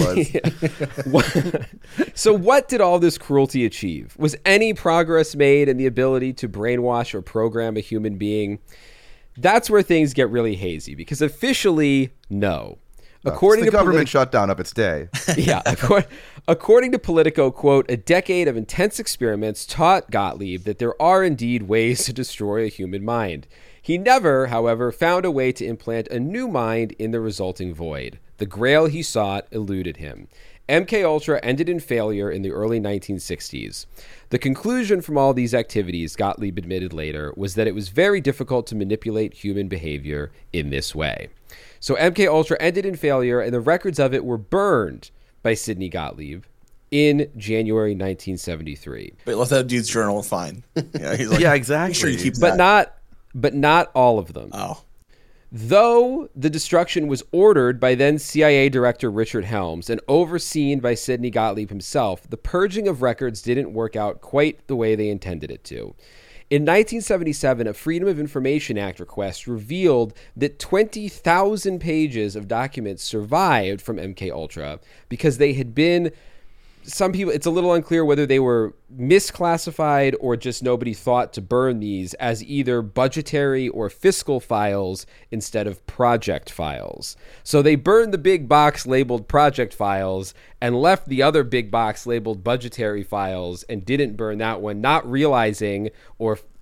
was. So what did all this cruelty achieve? Was any progress made in the ability to brainwash or program a human being? That's where things get really hazy because officially, no. According It's the to government politi- shutdown up its day. yeah, according, according to Politico, quote, "A decade of intense experiments taught Gottlieb that there are indeed ways to destroy a human mind. He never, however, found a way to implant a new mind in the resulting void. The grail he sought eluded him. M K Ultra ended in failure in the early nineteen sixties. The conclusion from all these activities," Gottlieb admitted later, "was that it was very difficult to manipulate human behavior in this way." So M K Ultra ended in failure, and the records of it were burned by Sidney Gottlieb in January nineteen seventy-three. But let that dude's journal fine. Yeah, he's like, Yeah, Make exactly. sure you keep But that. not, but not all of them. Oh, Though the destruction was ordered by then C I A Director Richard Helms and overseen by Sidney Gottlieb himself, the purging of records didn't work out quite the way they intended it to. In nineteen seventy-seven, a Freedom of Information Act request revealed that twenty thousand pages of documents survived from M K Ultra because they had been, some people, it's a little unclear whether they were misclassified or just nobody thought to burn these as either budgetary or fiscal files instead of project files. So they burned the big box labeled project files and left the other big box labeled budgetary files and didn't burn that one, not realizing or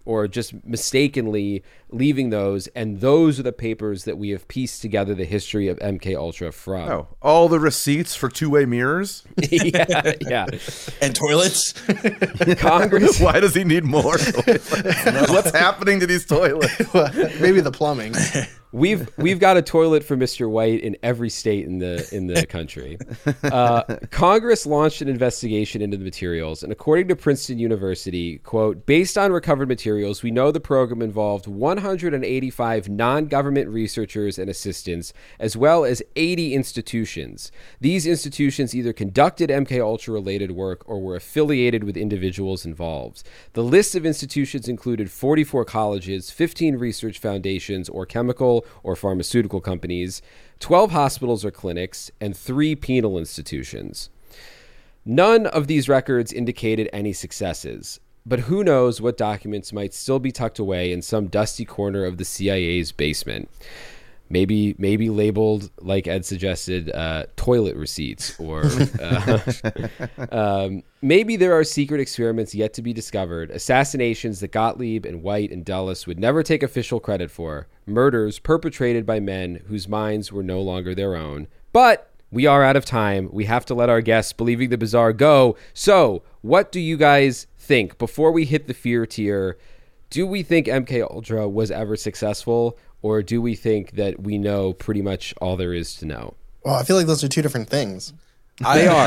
or just mistakenly leaving those, and those are the papers that we have pieced together the history of M K Ultra from. Oh, all the receipts for two-way mirrors? yeah, yeah. And toilets. Congress. Why does he need more toilets? What's happening to these toilets? Maybe the plumbing. We've we've got a toilet for Mister White in every state in the in the country. Uh, Congress launched an investigation into the materials, and according to Princeton University, quote, based on recovered materials, we know the program involved one hundred eighty-five non-government researchers and assistants, as well as eighty institutions. These institutions either conducted M K Ultra related work or were affiliated with individuals involved. The list of institutions included forty-four colleges, fifteen research foundations or chemical or pharmaceutical companies, twelve hospitals or clinics, and three penal institutions. None of these records indicated any successes, but who knows what documents might still be tucked away in some dusty corner of the C I A's basement. Maybe, maybe labeled, like Ed suggested, uh, toilet receipts, or uh, um, maybe there are secret experiments yet to be discovered, assassinations that Gottlieb and White and Dulles would never take official credit for, murders perpetrated by men whose minds were no longer their own. But we are out of time. We have to let our guests Believing the Bizarre go. So, what do you guys think? Before we hit the fear tier, do we think M K Ultra was ever successful? Or do we think that we know pretty much all there is to know? Well, I feel like those are two different things. They are.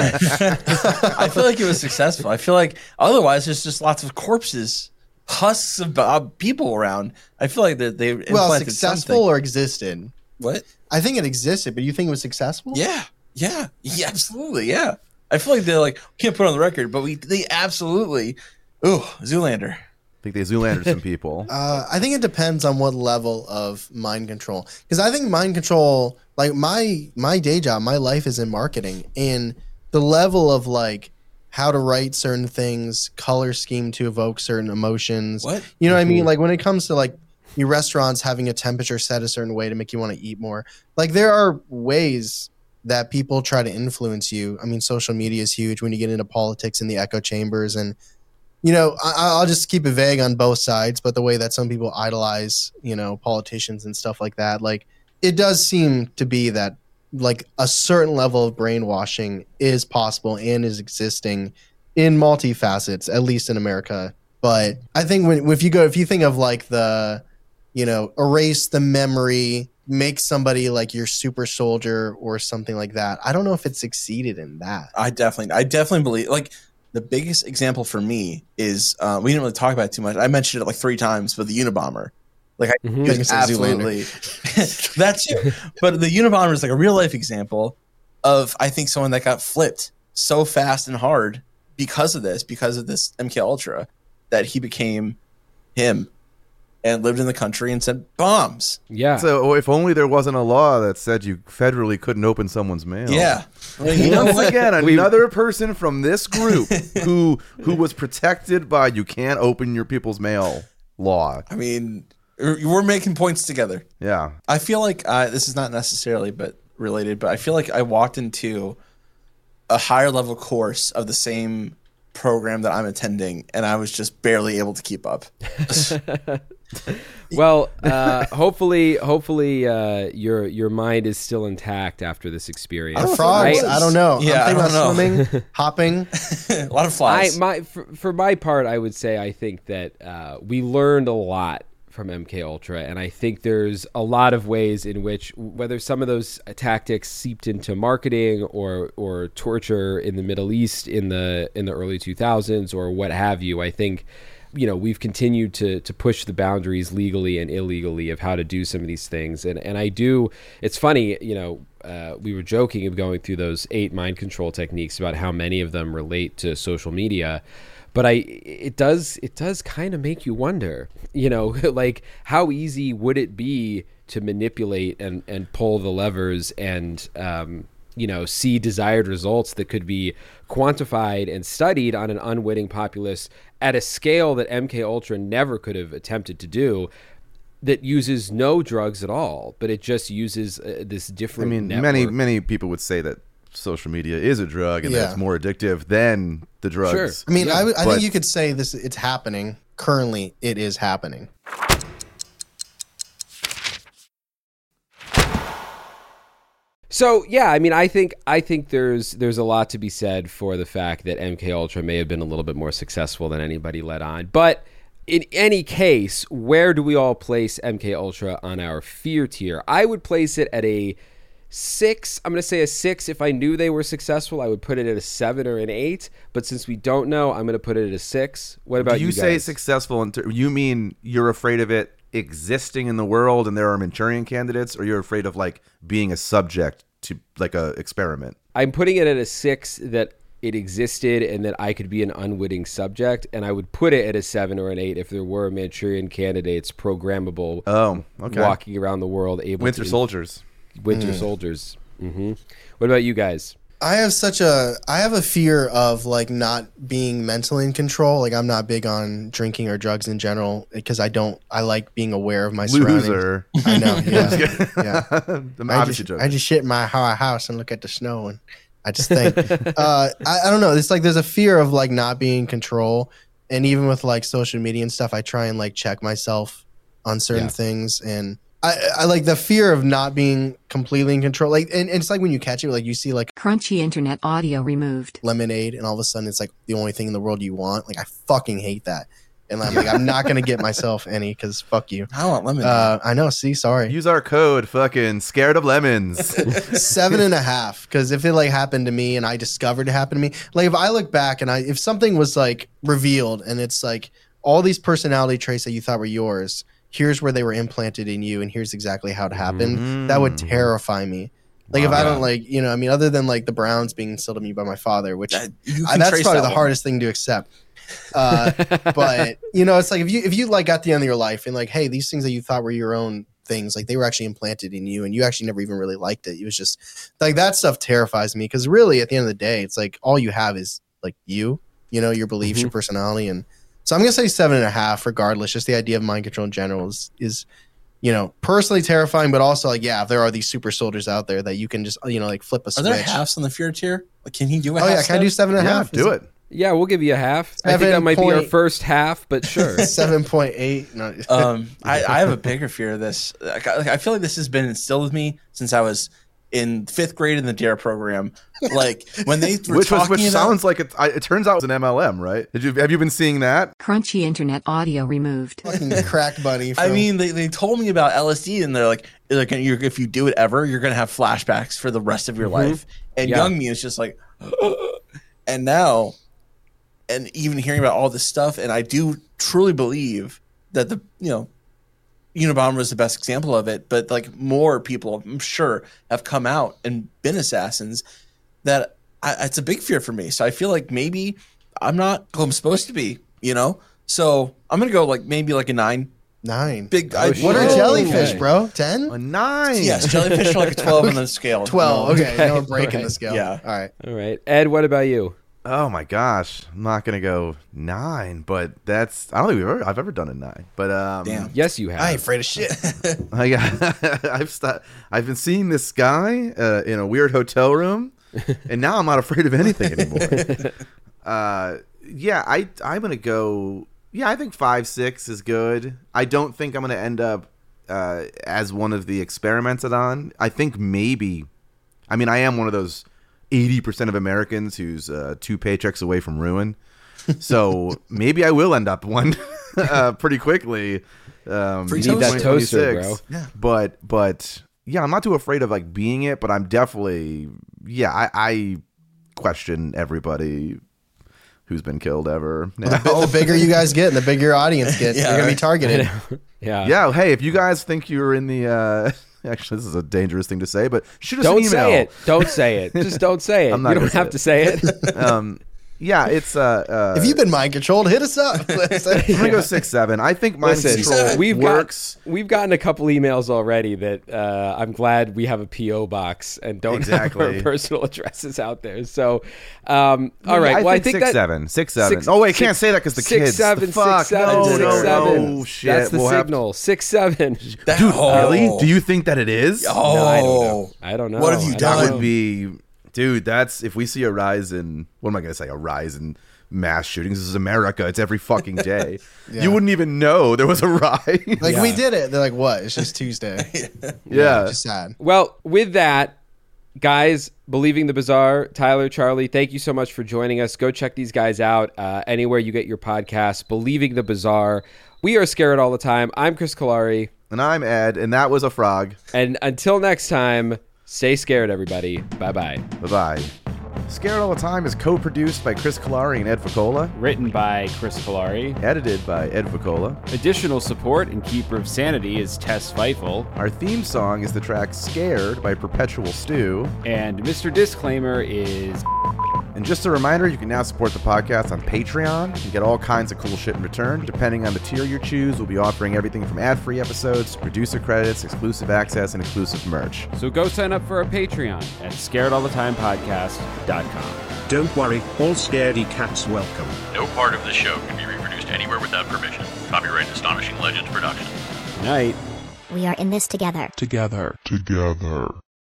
I feel like it was successful. I feel like otherwise there's just lots of corpses, husks of uh, people around. I feel like that they Well, implanted successful something. or existed? What? I think it existed, but you think it was successful? Yeah, yeah, yeah, absolutely, yeah. I feel like they're like, can't put it on the record, but we they absolutely. Ooh, Zoolander. I think they Zoolander some people. Uh, I think it depends on what level of mind control. Because I think mind control, like my my day job, my life is in marketing, and the level of like how to write certain things, color scheme to evoke certain emotions. What? You know what I mean? Like when it comes to like your restaurants having a temperature set a certain way to make you want to eat more. Like there are ways that people try to influence you. I mean, social media is huge when you get into politics and the echo chambers, and you know, I, I'll just keep it vague on both sides, but the way that some people idolize, you know, politicians and stuff like that, like it does seem to be that like a certain level of brainwashing is possible and is existing in multifacets, at least in America. But I think when if you go, if you think of like the, you know, erase the memory, make somebody like your super soldier or something like that, I don't know if it succeeded in that. I definitely, I definitely believe like. The biggest example for me is uh, we didn't really talk about it too much. I mentioned it like three times, but the Unabomber, like I You're gonna say absolutely that's it. But the Unabomber is like a real life example of I think someone that got flipped so fast and hard because of this, because of this M K Ultra, that he became him and lived in the country and said bombs. Yeah. So if only there wasn't a law that said you federally couldn't open someone's mail. Yeah. I mean, you know Once what? again, another person from this group who who was protected by you can't open your people's mail law. I mean, we're making points together. Yeah. I feel like uh, this is not necessarily but related, but I feel like I walked into a higher level course of the same program that I'm attending, and I was just barely able to keep up. Well, uh, hopefully, hopefully uh, your your mind is still intact after this experience. The frogs, I- I don't know. Yeah, I'm thinking I don't know. about swimming, hopping. A lot of I flies. my for, for my part, I would say I think that uh, we learned a lot from M K Ultra, and I think there's a lot of ways in which whether some of those tactics seeped into marketing or or torture in the Middle East in the in the early two thousands or what have you, I think you know we've continued to to push the boundaries legally and illegally of how to do some of these things, and and I do. It's funny, you know. Uh, we were joking of going through those eight mind control techniques about how many of them relate to social media. But I, it does, it does kind of make you wonder, you know, like how easy would it be to manipulate and, and pull the levers and, um, you know, see desired results that could be quantified and studied on an unwitting populace at a scale that M K Ultra never could have attempted to do, that uses no drugs at all, but it just uses uh, this I different mean, network. many many people would say that social media is a drug and Yeah. that it's more addictive than the drugs. Sure. I mean, Yeah. I, would- I But- think you could say this. It's happening. currently it is happening. So yeah, I mean, I think I think there's there's a lot to be said for the fact that M K Ultra may have been a little bit more successful than anybody let on. But in any case, where do we all place M K Ultra on our fear tier? I would place it at a six. I'm going to say a six. If I knew they were successful, I would put it at a seven or an eight. But since we don't know, I'm going to put it at a six. What about Do you, you say guys? successful? In ter- you mean you're afraid of it existing in the world and there are Manchurian candidates, or you're afraid of like being a subject to like a experiment? I'm putting it at a six that it existed and that I could be an unwitting subject, and I would put it at a seven or an eight if there were Manchurian candidates programmable, Oh, okay. walking around the world able Winter to soldiers. winter soldiers. hmm What about you guys? I have such a I have a fear of like not being mentally in control. Like I'm not big on drinking or drugs in general because I don't I like being aware of my surroundings. Loser. I know, yeah. yeah. I'm I obviously just, joking. I just shit in my ho- house and look at the snow, and I just think uh, I, I don't know. It's like there's a fear of like not being in control, and even with like social media and stuff, I try and like check myself on certain Yeah. things, and I, I like the fear of not being completely in control. Like, and, and it's like when you catch it, like you see like Crunchy internet audio removed. lemonade, and all of a sudden it's like the only thing in the world you want. Like I fucking hate that, and I'm like I'm not gonna get myself any because fuck you. I want lemon. Uh, I know. See, sorry. Use our code fucking scared of lemons. Seven and a half, because if it like happened to me and I discovered it happened to me, like if I look back and I if something was like revealed and it's like all these personality traits that you thought were yours, here's where they were implanted in you and here's exactly how it happened, that would terrify me. Like if I don't like, you know, I mean, other than like the Browns being instilled in me by my father, which That- you I, can that's trace probably that the one. hardest thing to accept. Uh, but you know, it's like if you if you like got the end of your life and like, hey, these things that you thought were your own things, like they were actually implanted in you, and you actually never even really liked it. It was just like that stuff terrifies me because really, at the end of the day, it's like all you have is like you, you know, your beliefs, your personality, and so I'm gonna say seven and a half. Regardless, just the idea of mind control in general is is you know personally terrifying, but also like yeah, if there are these super soldiers out there that you can just you know like flip a Are switch. there halves on the fear tier? Like, can he do a Oh half yeah, can I do seven and a yeah, half? do it. Yeah, we'll give you a half. I think that Seven might be our point- first half, but sure. Seven point eight. No. um, I, I have a bigger fear of this. Like, I, like, I feel like this has been instilled with me since I was in fifth grade in the D A R E program. Like when they were Which was talking which about, sounds like it. I, it turns out it's an M L M, right? Did you have you been seeing that? Crunchy internet audio removed. Fucking crack bunny. I from- mean, they, they told me about L S D, and they're like, like you're, if you do it ever, you're gonna have flashbacks for the rest of your life. And Yeah. young me is just like, and now, and even hearing about all this stuff, and I do truly believe that the you know, Unabomber is the best example of it. But like more people, I'm sure, have come out and been assassins. That I, it's a big fear for me. So I feel like maybe I'm not who I'm supposed to be. You know, so I'm gonna go like maybe like a nine. nine. Big. I, What are Oh, jellyfish, okay. bro? Ten? A nine. Yes, jellyfish are like a twelve on the scale. Twelve. No. Okay, now we're breaking Right. the scale. Yeah. All right. All right. Ed, what about you? Oh my gosh, I'm not gonna go nine, but that's I don't think we've ever I've ever done a nine. But um, Damn. Yes, you have. I ain't afraid of shit. I got, I've st- I've been seeing this guy uh, in a weird hotel room, and now I'm not afraid of anything anymore. uh, yeah, I I'm gonna go. Yeah, I think five six is good. I don't think I'm gonna end up uh, as one of the experimented on. I think maybe. I mean, I am one of those eighty percent of Americans who's uh, two paychecks away from ruin. So maybe I will end up one uh, pretty quickly. Um, Free You need that twenty toaster, twenty-six. bro. Yeah. But but yeah, I'm not too afraid of like being it, but I'm definitely yeah. I, I question everybody who's been killed ever. the, the bigger you guys get and the bigger your audience gets, Yeah, you're gonna be right. targeted. Yeah. Yeah, hey, if you guys think you're in the uh actually this is a dangerous thing to say, but shoot us Don't an email. say it. Don't say it. Just don't say it. I'm not You don't gonna have to say it. Um yeah, it's uh, uh If you've been mind controlled, hit us up. I'm gonna go six seven. I think mind Listen, control we've works. got we've gotten a couple emails already that uh, I'm glad we have a P O box and don't Exactly. have our personal addresses out there. So, um, all right. I well, think, I think six that seven, six seven. six- oh wait, six- can't say that because the six, kids. seven, the fuck? six, seven, no, six, no, seven. no, shit. That's the We'll have- signal. Six seven. That- Dude, oh. really? Do you think that it is? Oh, No, I don't know. I don't know. What have you I don't done? That know. would be, dude. That's if we see a rise in. What am I gonna say? A rise in mass shootings. This is America. It's every fucking day. Yeah. You wouldn't even know there was a riot. Like, Yeah. we did it. They're like, what? It's just Tuesday. yeah. Just sad. Well, with that, guys, Believing the Bizarre, Tyler, Charlie, thank you so much for joining us. Go check these guys out uh, anywhere you get your podcasts. Believing the Bizarre. We are scared all the time. I'm Chris Kalari. And I'm Ed, and that was a frog. And until next time, stay scared, everybody. Bye-bye. Bye-bye. Scared All the Time is co-produced by Chris Kalari and Ed Ficola. Written by Chris Kalari. Edited by Ed Ficola. Additional support and keeper of sanity is Tess Feifel. Our theme song is the track Scared by Perpetual Stew. And Mister Disclaimer is... And just a reminder, you can now support the podcast on Patreon and get all kinds of cool shit in return. Depending on the tier you choose, we'll be offering everything from ad-free episodes, producer credits, exclusive access, and exclusive merch. So go sign up for our Patreon at scared all the time podcast dot com. Don't worry, all scaredy cats welcome. No part of this show can be reproduced anywhere without permission. Copyright Astonishing Legends Productions. Good night. We are in this together. Together. Together.